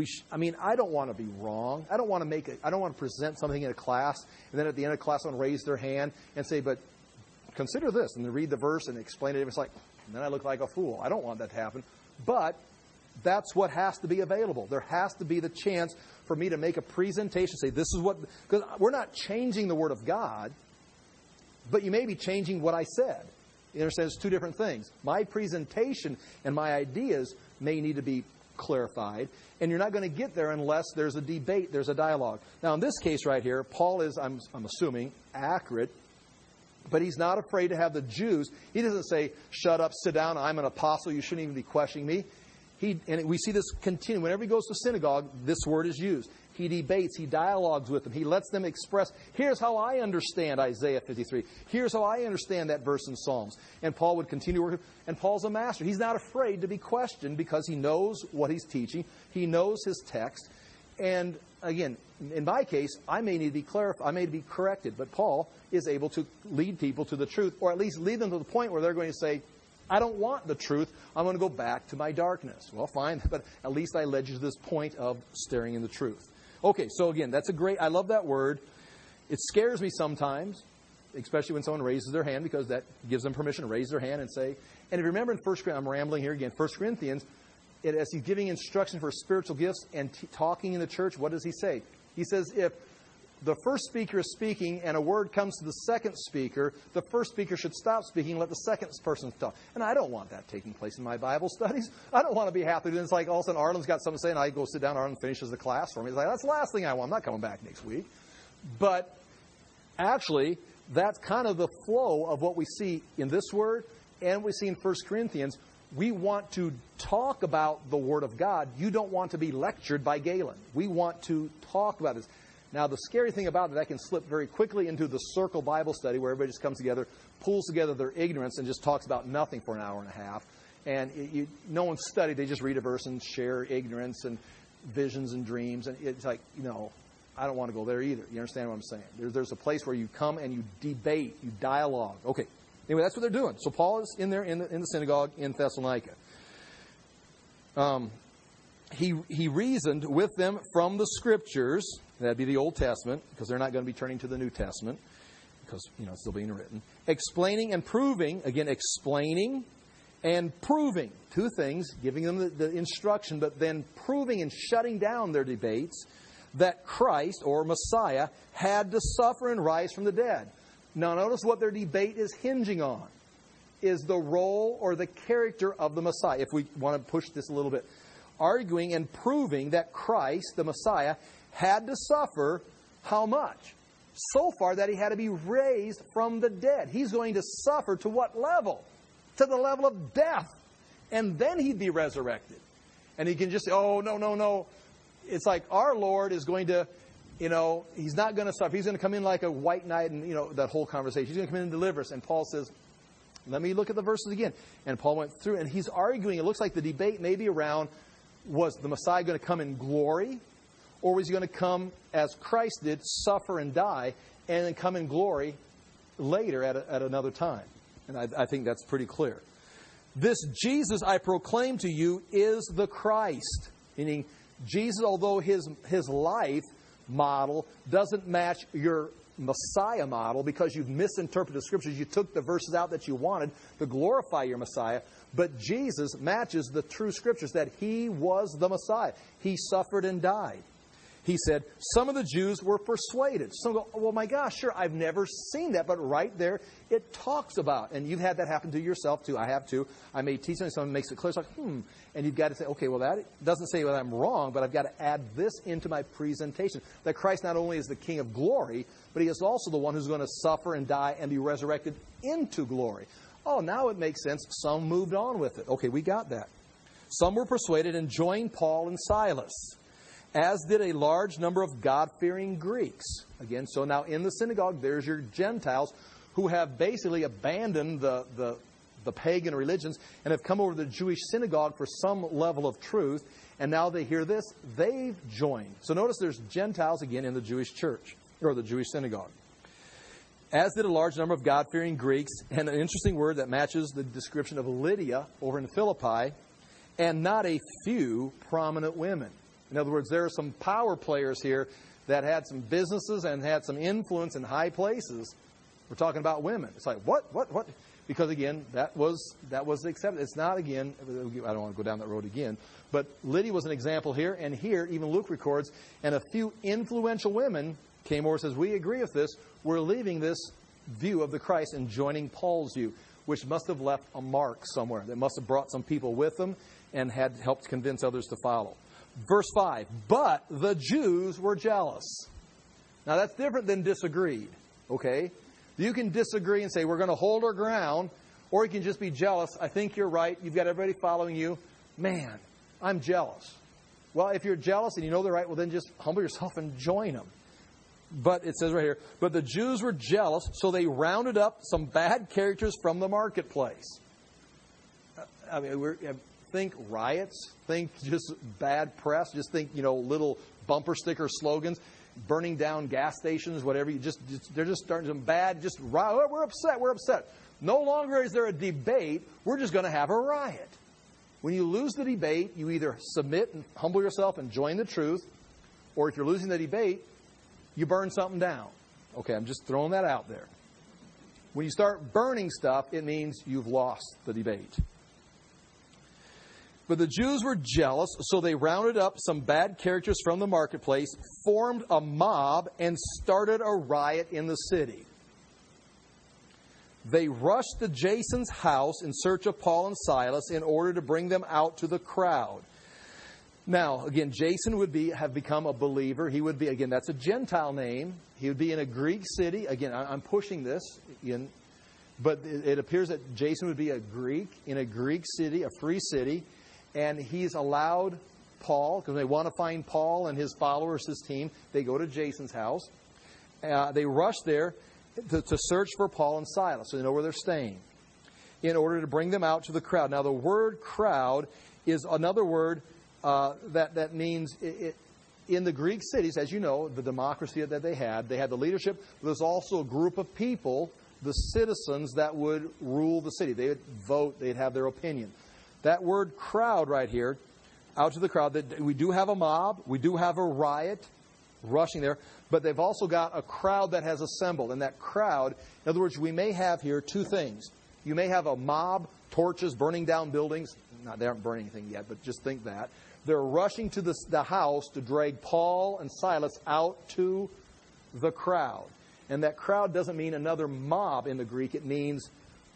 I don't want to be wrong. I don't want to present something in a class, and then at the end of class, someone raise their hand and say, but consider this, and then read the verse and explain it. It's like, then I look like a fool. I don't want that to happen. But that's what has to be available. There has to be the chance for me to make a presentation, say this is what, because we're not changing the Word of God, but you may be changing what I said. You understand? It's two different things. My presentation and my ideas may need to be clarified, and you're not going to get there unless there's a debate, there's a dialogue. Now, in this case right here, Paul is, I'm assuming, accurate, but he's not afraid to have the Jews. He doesn't say, shut up, sit down, I'm an apostle, you shouldn't even be questioning me. And we see this continue. Whenever he goes to synagogue, this word is used. He debates, he dialogues with them. He lets them express, here's how I understand Isaiah 53. Here's how I understand that verse in Psalms. And Paul would continue working. And Paul's a master. He's not afraid to be questioned because he knows what he's teaching. He knows his text. And again, in my case, I may need to be clarified. I may need to be corrected. But Paul is able to lead people to the truth, or at least lead them to the point where they're going to say, I don't want the truth. I'm going to go back to my darkness. Well, fine, but at least I led you to this point of staring in the truth. Okay, so again, I love that word. It scares me sometimes, especially when someone raises their hand, because that gives them permission to raise their hand and say, and if you remember in 1 Corinthians, I'm rambling here again, 1 Corinthians, as he's giving instruction for spiritual gifts and talking in the church, what does he say? He says, if the first speaker is speaking and a word comes to the second speaker, the first speaker should stop speaking and let the second person talk. And I don't want that taking place in my Bible studies. I don't want to be happy. It's like all of a sudden Arlen's got something to say and I go sit down, Arlen finishes the class for me. It's like, that's the last thing I want. I'm not coming back next week. But actually, that's kind of the flow of what we see in this word and we see in 1 Corinthians. We want to talk about the Word of God. You don't want to be lectured by Galen. We want to talk about this. Now, the scary thing about it, I can slip very quickly into the circle Bible study where everybody just comes together, pulls together their ignorance, and just talks about nothing for an hour and a half. And no one's studied. They just read a verse and share ignorance and visions and dreams. And it's like, I don't want to go there either. You understand what I'm saying? There's a place where you come and you debate, you dialogue. Okay. Anyway, that's what they're doing. So Paul is in there in the synagogue in Thessalonica. He reasoned with them from the Scriptures. That'd be the Old Testament, because they're not going to be turning to the New Testament, because, it's still being written. Explaining and proving, again, explaining and proving. Two things, giving them the instruction, but then proving and shutting down their debates that Christ, or Messiah, had to suffer and rise from the dead. Now, notice what their debate is hinging on, is the role or the character of the Messiah, if we want to push this a little bit. Arguing and proving that Christ, the Messiah, had to suffer how much? So far that he had to be raised from the dead. He's going to suffer to what level? To the level of death. And then he'd be resurrected. And he can just say, oh, no. It's like our Lord is going to, he's not going to suffer. He's going to come in like a white knight and, that whole conversation. He's going to come in and deliver us. And Paul says, let me look at the verses again. And Paul went through and he's arguing. It looks like the debate may be around, was the Messiah going to come in glory? Or was he going to come as Christ did, suffer and die, and then come in glory later at another time? And I think that's pretty clear. This Jesus I proclaim to you is the Christ. Meaning, Jesus, although his life model doesn't match your Messiah model because you've misinterpreted the Scriptures, you took the verses out that you wanted to glorify your Messiah, but Jesus matches the true Scriptures that he was the Messiah. He suffered and died. He said, some of the Jews were persuaded. Some go, well, my gosh, sure, I've never seen that. But right there, it talks about, and you've had that happen to yourself too. I have too. I may teach something, someone makes it clear. It's like, And you've got to say, okay, well, that doesn't say that I'm wrong, but I've got to add this into my presentation. That Christ not only is the King of glory, but He is also the one who's going to suffer and die and be resurrected into glory. Oh, now it makes sense. Some moved on with it. Okay, we got that. Some were persuaded and joined Paul and Silas, as did a large number of God-fearing Greeks. Again, so now in the synagogue, there's your Gentiles who have basically abandoned the pagan religions and have come over to the Jewish synagogue for some level of truth. And now they hear this, they've joined. So notice there's Gentiles again in the Jewish church, or the Jewish synagogue. As did a large number of God-fearing Greeks, and an interesting word that matches the description of Lydia over in Philippi, and not a few prominent women. In other words, there are some power players here that had some businesses and had some influence in high places. We're talking about women. It's like, what? Because again, that was accepted. It's not, again, I don't want to go down that road again, but Lydia was an example here, and here, even Luke records, and a few influential women came over and says, we agree with this. We're leaving this view of the Christ and joining Paul's view, which must have left a mark somewhere. They must have brought some people with them and had helped convince others to follow. Verse 5, but the Jews were jealous. Now that's different than disagreed, okay? You can disagree and say, we're going to hold our ground, or you can just be jealous. I think you're right. You've got everybody following you. Man, I'm jealous. Well, if you're jealous and you know they're right, well then just humble yourself and join them. But it says right here, but the Jews were jealous, so they rounded up some bad characters from the marketplace. I mean, think riots, think just bad press, just think, little bumper sticker slogans, burning down gas stations, whatever. They're just starting some bad, we're upset. No longer is there a debate, we're just going to have a riot. When you lose the debate, you either submit and humble yourself and join the truth, or if you're losing the debate, you burn something down. Okay, I'm just throwing that out there. When you start burning stuff, it means you've lost the debate. But the Jews were jealous, so they rounded up some bad characters from the marketplace, formed a mob, and started a riot in the city. They rushed to Jason's house in search of Paul and Silas in order to bring them out to the crowd. Now, again, Jason would have become a believer. He would be, again, that's a Gentile name. He would be in a Greek city. Again, I'm pushing this in, but it appears that Jason would be a Greek in a Greek city, a free city. And he's allowed Paul, because they want to find Paul and his followers, his team. They go to Jason's house. They rush there to search for Paul and Silas, so they know where they're staying, in order to bring them out to the crowd. Now, the word crowd is another word that means, in the Greek cities, as you know, the democracy that they had the leadership. But there's also a group of people, the citizens, that would rule the city. They would vote. They'd have their opinion. That word crowd right here, out to the crowd, that we do have a mob, we do have a riot rushing there, but they've also got a crowd that has assembled. And that crowd, in other words, we may have here two things. You may have a mob, torches, burning down buildings. No, they aren't burning anything yet, but just think that. They're rushing to the house to drag Paul and Silas out to the crowd. And that crowd doesn't mean another mob in the Greek. It means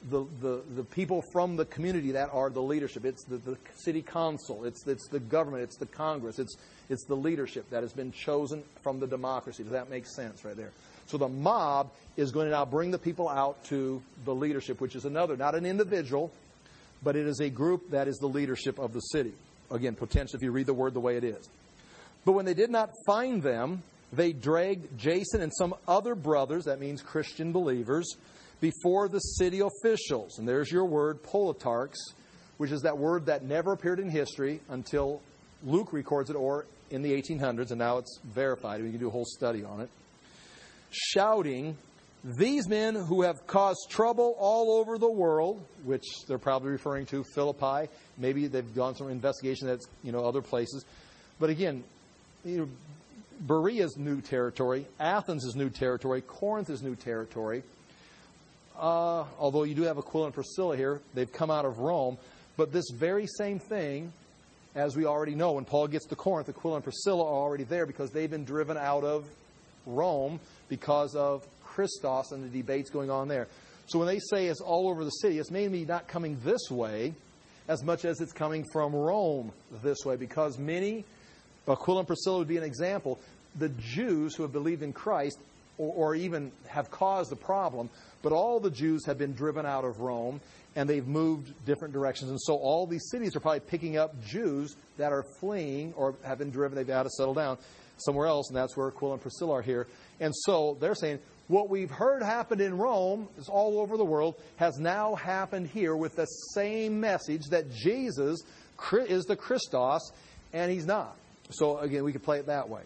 the people from the community that are the leadership. It's the city council. It's the government. It's the Congress. It's the leadership that has been chosen from the democracy. Does that make sense right there? So the mob is going to now bring the people out to the leadership, which is not an individual, but it is a group that is the leadership of the city. Again, potentially, if you read the word the way it is. But when they did not find them, they dragged Jason and some other brothers, that means Christian believers, before the city officials. And there's your word, politarchs, which is that word that never appeared in history until Luke records it, or in the 1800s, and now it's verified. We can do a whole study on it. Shouting, these men who have caused trouble all over the world, which they're probably referring to Philippi. Maybe they've gone some investigation that's, other places. But again, Berea is new territory. Athens is new territory. Corinth is new territory. Although you do have Aquila and Priscilla here, they've come out of Rome. But this very same thing As we already know, when Paul gets to Corinth, Aquila and Priscilla are already there because they've been driven out of Rome because of Christos and the debates going on there. So when they say it's all over the city, it's maybe not coming this way as much as it's coming from Rome this way, because many, Aquila and Priscilla would be an example, the Jews who have believed in Christ or even have caused the problem, but all the Jews have been driven out of Rome, and they've moved different directions. And so all these cities are probably picking up Jews that are fleeing or have been driven. They've had to settle down somewhere else, and that's where Aquila and Priscilla are here. And so they're saying, what we've heard happened in Rome, is all over the world, has now happened here with the same message that Jesus is the Christos, and he's not. So again, we could play it that way.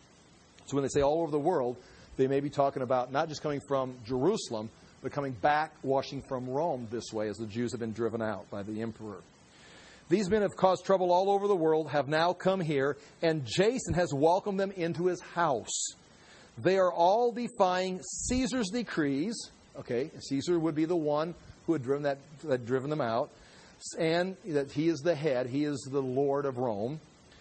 So when they say all over the world, they may be talking about not just coming from Jerusalem, but coming back, washing from Rome this way, as the Jews have been driven out by the emperor. These men have caused trouble all over the world, have now come here, and Jason has welcomed them into his house. They are all defying Caesar's decrees. Okay, Caesar would be the one who had driven them out, and that he is the head, he is the Lord of Rome,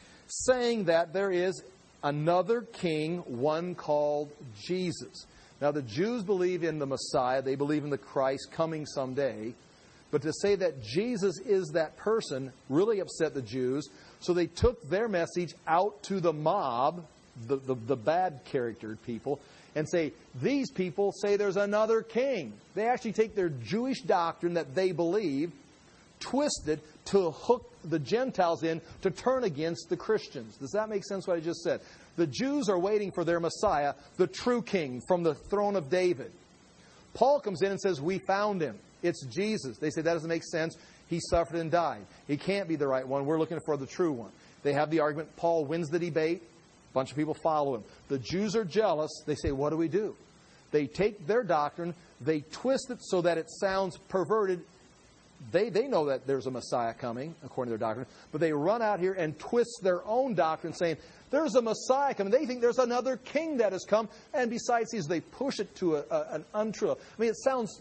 saying that there is another king, one called Jesus. Now, the Jews believe in the Messiah. They believe in the Christ coming someday. But to say that Jesus is that person really upset the Jews. So they took their message out to the mob, the bad charactered people, and say, these people say there's another king. They actually take their Jewish doctrine that they believe, twist it to hook the Gentiles in to turn against the Christians. Does that make sense what I just said? The Jews are waiting for their Messiah, the true king from the throne of David. Paul comes in and says, we found him. It's Jesus. They say that doesn't make sense. He suffered and died. He can't be the right one. We're looking for the true one. They have the argument. Paul wins the debate. A bunch of people follow him. The Jews are jealous. They say, what do we do? They take their doctrine. They twist it so that it sounds perverted. They know that there's a Messiah coming, according to their doctrine. But they run out here and twist their own doctrine, saying, there's a Messiah coming. They think there's another king that has come. And besides these, they push it to an untrue. I mean, it sounds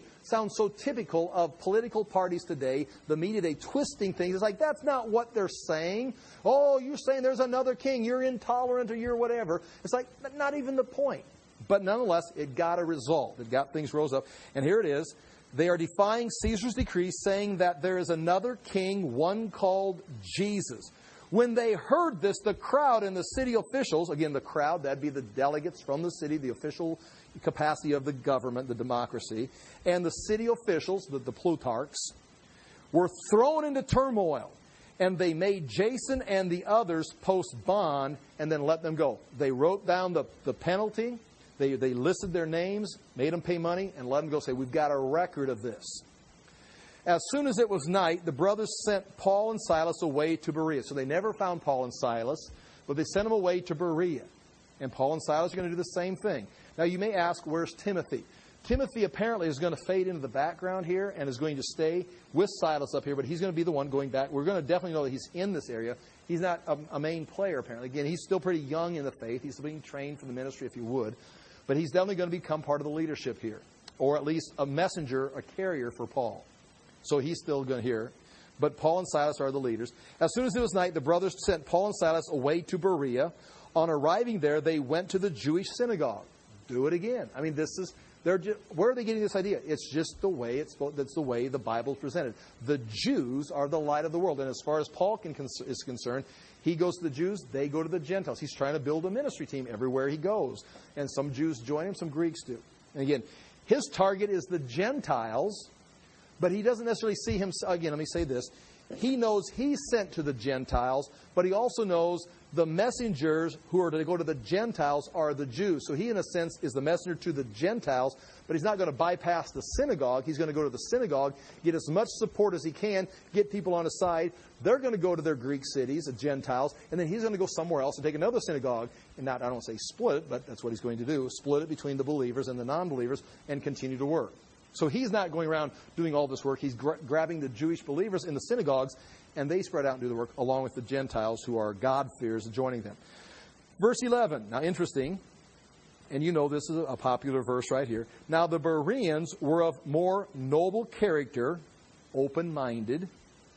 so typical of political parties today, the media, they twisting things. It's like, that's not what they're saying. Oh, you're saying there's another king. You're intolerant or you're whatever. It's like, not even the point. But nonetheless, it got a result. It got things rose up. And here it is. They are defying Caesar's decree, saying that there is another king, one called Jesus. When they heard this, the crowd and the city officials, again, the crowd, that'd be the delegates from the city, the official capacity of the government, the democracy, and the city officials, the plutarchs, were thrown into turmoil. And they made Jason and the others post bond and then let them go. They wrote down the penalty. They listed their names, made them pay money, and let them go say, we've got a record of this. As soon as it was night, the brothers sent Paul and Silas away to Berea. So they never found Paul and Silas, but they sent them away to Berea. And Paul and Silas are going to do the same thing. Now you may ask, where's Timothy? Timothy apparently is going to fade into the background here and is going to stay with Silas up here, but he's going to be the one going back. We're going to definitely know that he's in this area. He's not a main player, apparently. Again, he's still pretty young in the faith. He's still being trained for the ministry, if you would. But he's definitely going to become part of the leadership here, or at least a messenger, a carrier for Paul. So he's still going to hear. But Paul and Silas are the leaders. As soon as it was night, the brothers sent Paul and Silas away to Berea. On arriving there, they went to the Jewish synagogue. Do it again. I mean, where are they getting this idea? It's just the way that's the way the Bible is presented. The Jews are the light of the world. And as far as Paul is concerned, he goes to the Jews, they go to the Gentiles. He's trying to build a ministry team everywhere he goes. And some Jews join him, some Greeks do. And again, his target is the Gentiles, but he doesn't necessarily see himself. Again, let me say this. He knows he's sent to the Gentiles, but he also knows the messengers who are to go to the Gentiles are the Jews. So he, in a sense, is the messenger to the Gentiles, but he's not going to bypass the synagogue. He's going to go to the synagogue, get as much support as he can, get people on his side. They're going to go to their Greek cities, the Gentiles, and then he's going to go somewhere else and take another synagogue. And I don't say split it, but that's what he's going to do, split it between the believers and the non-believers and continue to work. So he's not going around doing all this work. He's grabbing the Jewish believers in the synagogues, and they spread out and do the work along with the Gentiles who are God-fearers joining them. Verse 11. Now, interesting, and you know this is a popular verse right here. Now, the Bereans were of more noble character, open-minded.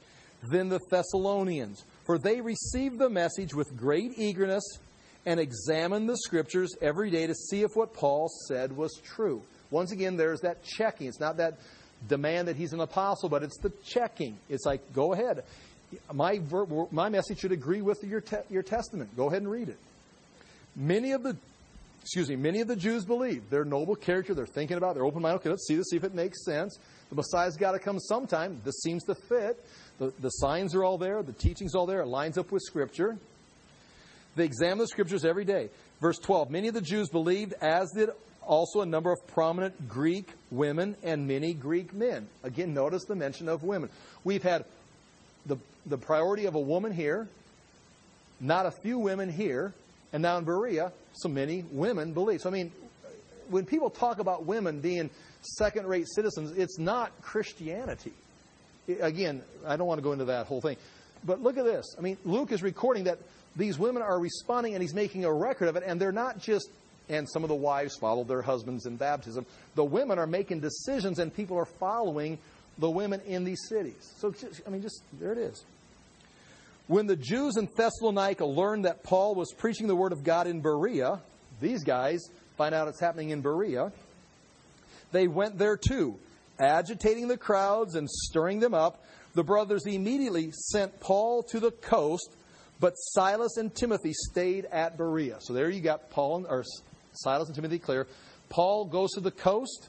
than the Thessalonians, for they received the message with great eagerness and examined the Scriptures every day to see if what Paul said was true. Once again, there's that checking. It's not that demand that he's an apostle, but it's the checking. It's like, go ahead. My message should agree with your testament. Go ahead and read it. Many of the Jews believe. They're noble character. They're thinking about it. They're open-minded. Okay, let's see this, see if it makes sense. The Messiah's got to come sometime. This seems to fit. The signs are all there. The teaching's all there. It lines up with Scripture. They examine the Scriptures every day. Verse 12, many of the Jews believed, as did also a number of prominent Greek women and many Greek men. Again, notice the mention of women. We've had the priority of a woman here, not a few women here, and now in Berea, so many women believe. So, I mean, when people talk about women being second-rate citizens, it's not Christianity. Again, I don't want to go into that whole thing. But look at this. I mean, Luke is recording that these women are responding, and he's making a record of it, and they're not just, and some of the wives followed their husbands in baptism. The women are making decisions, and people are following the women in these cities. So, there it is. When the Jews in Thessalonica learned that Paul was preaching the Word of God in Berea, these guys find out it's happening in Berea, they went there too, agitating the crowds and stirring them up. The brothers immediately sent Paul to the coast, but Silas and Timothy stayed at Berea. So there you got Silas and Timothy clear. Paul goes to the coast.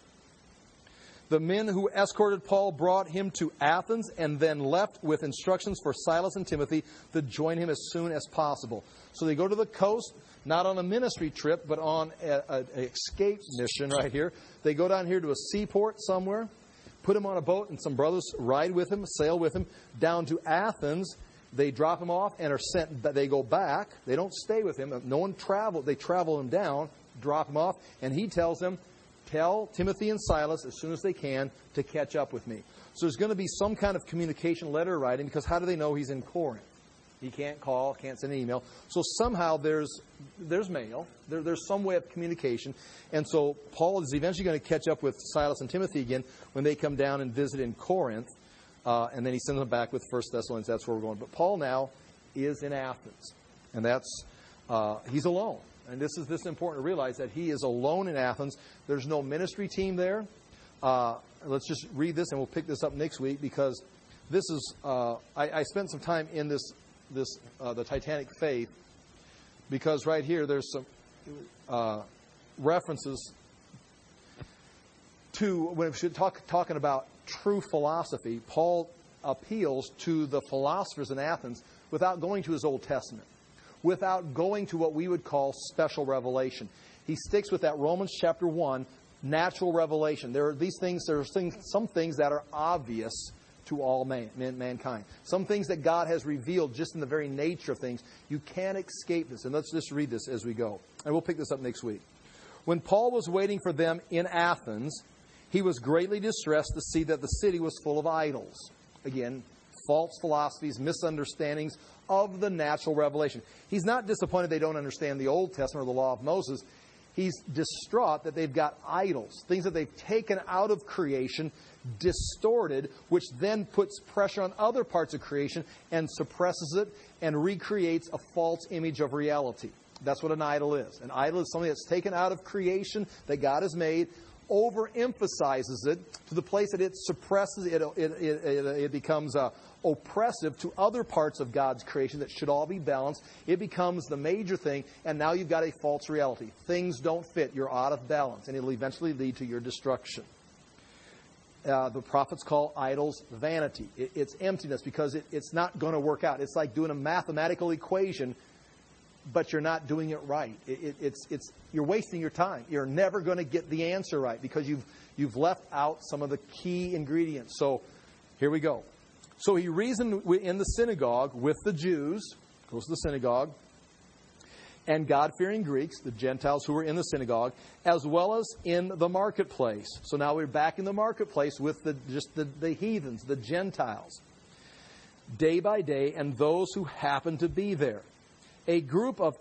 The men who escorted Paul brought him to Athens and then left with instructions for Silas and Timothy to join him as soon as possible. So they go to the coast, not on a ministry trip, but on an escape mission right here. They go down here to a seaport somewhere, put him on a boat, and some brothers ride with him, sail with him, down to Athens. They drop him off and are sent. They go back. They don't stay with him. No one traveled. They travel him down, drop him off, and he tells them, tell Timothy and Silas as soon as they can to catch up with me. So there's going to be some kind of communication, letter writing, because how do they know he's in Corinth? He can't call, can't send an email. So somehow there's mail. There's some way of communication. And so Paul is eventually going to catch up with Silas and Timothy again when they come down and visit in Corinth. And then he sends them back with 1 Thessalonians. That's where we're going. But Paul now is in Athens. And he's alone. And this is important to realize that he is alone in Athens. There's no ministry team there. Let's just read this and we'll pick this up next week because this is, I spent some time in the Titanic faith because right here there's some references to, when we're talking about true philosophy, Paul appeals to the philosophers in Athens without going to his Old Testament, without going to what we would call special revelation. He sticks with that Romans chapter 1, natural revelation. There are some things that are obvious to all mankind. Some things that God has revealed just in the very nature of things. You can't escape this. And let's just read this as we go. And we'll pick this up next week. When Paul was waiting for them in Athens, he was greatly distressed to see that the city was full of idols. Again, false philosophies, misunderstandings of the natural revelation. He's not disappointed they don't understand the Old Testament or the law of Moses. He's distraught that they've got idols, things that they've taken out of creation, distorted, which then puts pressure on other parts of creation and suppresses it and recreates a false image of reality. That's what an idol is. An idol is something that's taken out of creation that God has made, overemphasizes it to the place that it suppresses it. It becomes oppressive to other parts of God's creation that should all be balanced. It becomes the major thing, and now you've got a false reality. Things don't fit. You're out of balance, and it'll eventually lead to your destruction. The prophets call idols vanity. It's emptiness because it's not going to work out. It's like doing a mathematical equation, but you're not doing it right. You're wasting your time. You're never going to get the answer right because you've left out some of the key ingredients. So here we go. So he reasoned in the synagogue with the Jews, goes to the synagogue, and God-fearing Greeks, the Gentiles who were in the synagogue, as well as in the marketplace. So now we're back in the marketplace with the heathens, the Gentiles, day by day, and those who happen to be there. A group of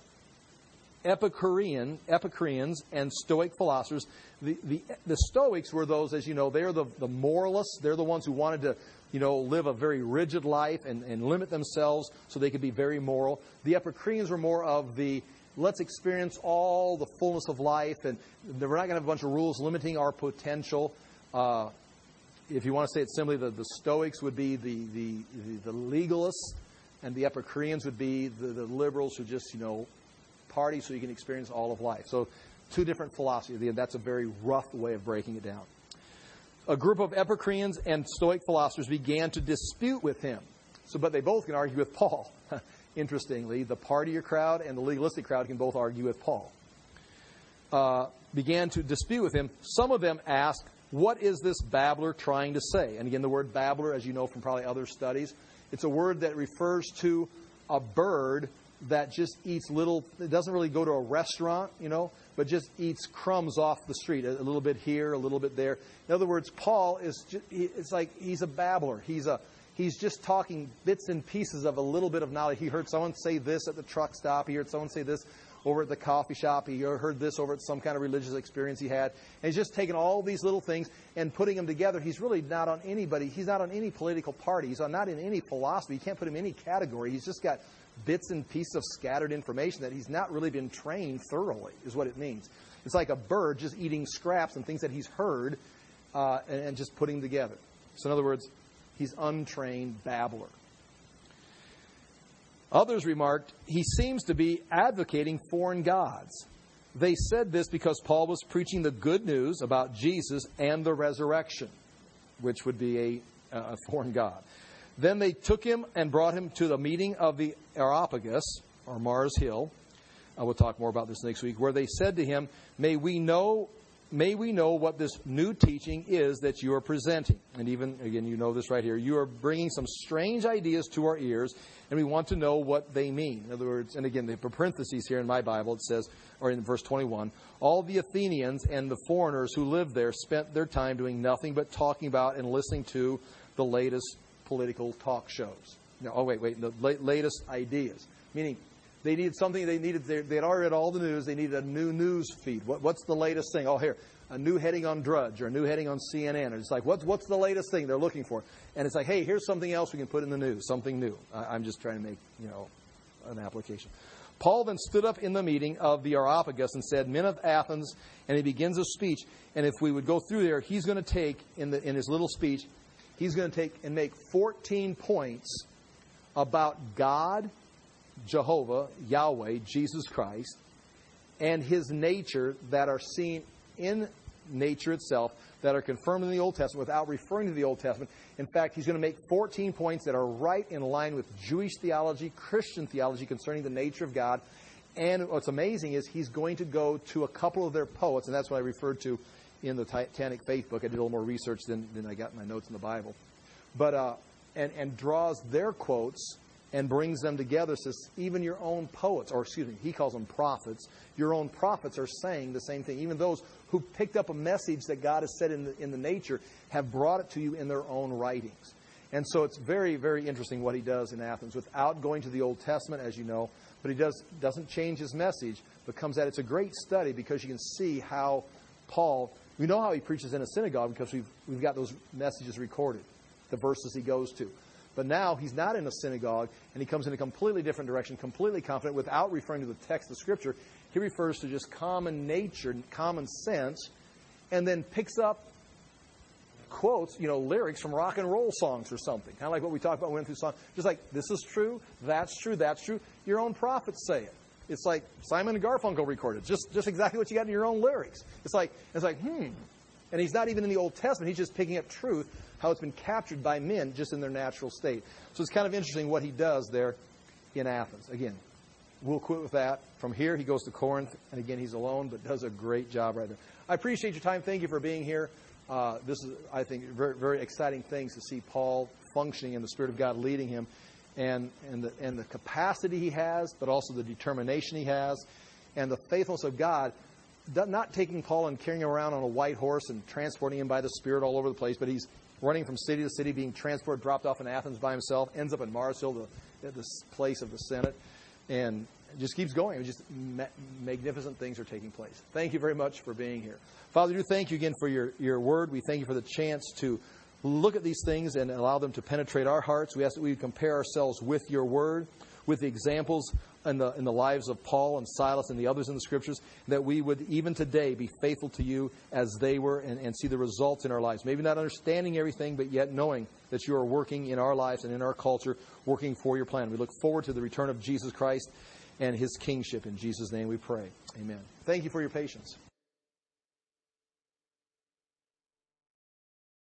Epicureans and Stoic philosophers. The Stoics were those, as you know, they're the moralists. They're the ones who wanted to live a very rigid life and limit themselves so they could be very moral. The Epicureans were more of the, let's experience all the fullness of life, and we're not going to have a bunch of rules limiting our potential. If you want to say it simply, the Stoics would be the legalists, and the Epicureans would be the liberals who just, party so you can experience all of life. So two different philosophies. That's a very rough way of breaking it down. A group of Epicureans and Stoic philosophers began to dispute with him. But they both can argue with Paul. Interestingly, the partier crowd and the legalistic crowd can both argue with Paul. Began to dispute with him. Some of them asked, what is this babbler trying to say? And again, the word babbler, as you know from probably other studies, it's a word that refers to a bird that just eats it doesn't really go to a restaurant, but just eats crumbs off the street, a little bit here, a little bit there. In other words, Paul it's like he's a babbler. He's just talking bits and pieces of a little bit of knowledge. He heard someone say this at the truck stop. He heard someone say this over at the coffee shop. He heard this over at some kind of religious experience he had. And he's just taking all these little things and putting them together. He's really not on anybody. He's not on any political party. He's not in any philosophy. You can't put him in any category. He's just got bits and pieces of scattered information that he's not really been trained thoroughly, is what it means. It's like a bird just eating scraps and things that he's heard and just putting together. So in other words, he's untrained babbler. Others remarked, he seems to be advocating foreign gods. They said this because Paul was preaching the good news about Jesus and the resurrection, which would be a foreign god. Then they took him and brought him to the meeting of the Areopagus, or Mars Hill. We'll talk more about this next week, where they said to him, May we know what this new teaching is that you are presenting. And even, again, you know this right here. You are bringing some strange ideas to our ears, and we want to know what they mean. In other words, and again, the parentheses here in my Bible, it says, or in verse 21, all the Athenians and the foreigners who lived there spent their time doing nothing but talking about and listening to the latest political talk shows. No, the latest ideas. Meaning, they needed something. They had already read all the news. They needed a new news feed. What's the latest thing? Oh, here, a new heading on Drudge or a new heading on CNN. And it's like, what's the latest thing they're looking for? And it's like, hey, here's something else we can put in the news, something new. I'm just trying to make, an application. Paul then stood up in the meeting of the Areopagus and said, Men of Athens, and he begins a speech. And if we would go through there, he's going to take, in his little speech, he's going to take and make 14 points about God, Jehovah, Yahweh, Jesus Christ, and his nature that are seen in nature itself, that are confirmed in the Old Testament without referring to the Old Testament. In fact, he's going to make 14 points that are right in line with Jewish theology, Christian theology concerning the nature of God. And what's amazing is he's going to go to a couple of their poets, and that's what I referred to in the Titanic Faith book. I did a little more research than I got in my notes in the Bible. But and draws their quotes and brings them together. Says even your own poets, or excuse me, he calls them prophets. Your own prophets are saying the same thing. Even those who picked up a message that God has said in the nature have brought it to you in their own writings. And so it's very, very interesting what he does in Athens without going to the Old Testament, as you know. But he doesn't change his message, but comes at it. It's a great study because you can see how Paul, we know how he preaches in a synagogue because we've got those messages recorded, the verses he goes to. But now he's not in a synagogue, and he comes in a completely different direction, completely confident, without referring to the text of Scripture. He refers to just common nature, common sense, and then picks up quotes, lyrics from rock and roll songs or something. Kind of like what we talked about when we went through songs. Just like, this is true, that's true, that's true. Your own prophets say it. It's like Simon and Garfunkel recorded. Just exactly what you got in your own lyrics. It's like, And he's not even in the Old Testament. He's just picking up truth, how it's been captured by men just in their natural state. So it's kind of interesting what he does there in Athens. Again, we'll quit with that. From here, he goes to Corinth. And again, he's alone, but does a great job right there. I appreciate your time. Thank you for being here. This is, I think, very, very exciting things to see Paul functioning in the Spirit of God leading him. And the capacity he has, but also the determination he has, and the faithfulness of God, not taking Paul and carrying him around on a white horse and transporting him by the Spirit all over the place, but he's running from city to city, being transported, dropped off in Athens by himself, ends up in Mars Hill, the place of the Senate, and just keeps going. Just magnificent things are taking place. Thank you very much for being here. Father, we do thank you again for your word. We thank you for the chance to look at these things and allow them to penetrate our hearts. We ask that we would compare ourselves with your word, with the examples in the lives of Paul and Silas and the others in the Scriptures, that we would even today be faithful to you as they were and see the results in our lives. Maybe not understanding everything, but yet knowing that you are working in our lives and in our culture, working for your plan. We look forward to the return of Jesus Christ and His kingship. In Jesus' name we pray. Amen. Thank you for your patience.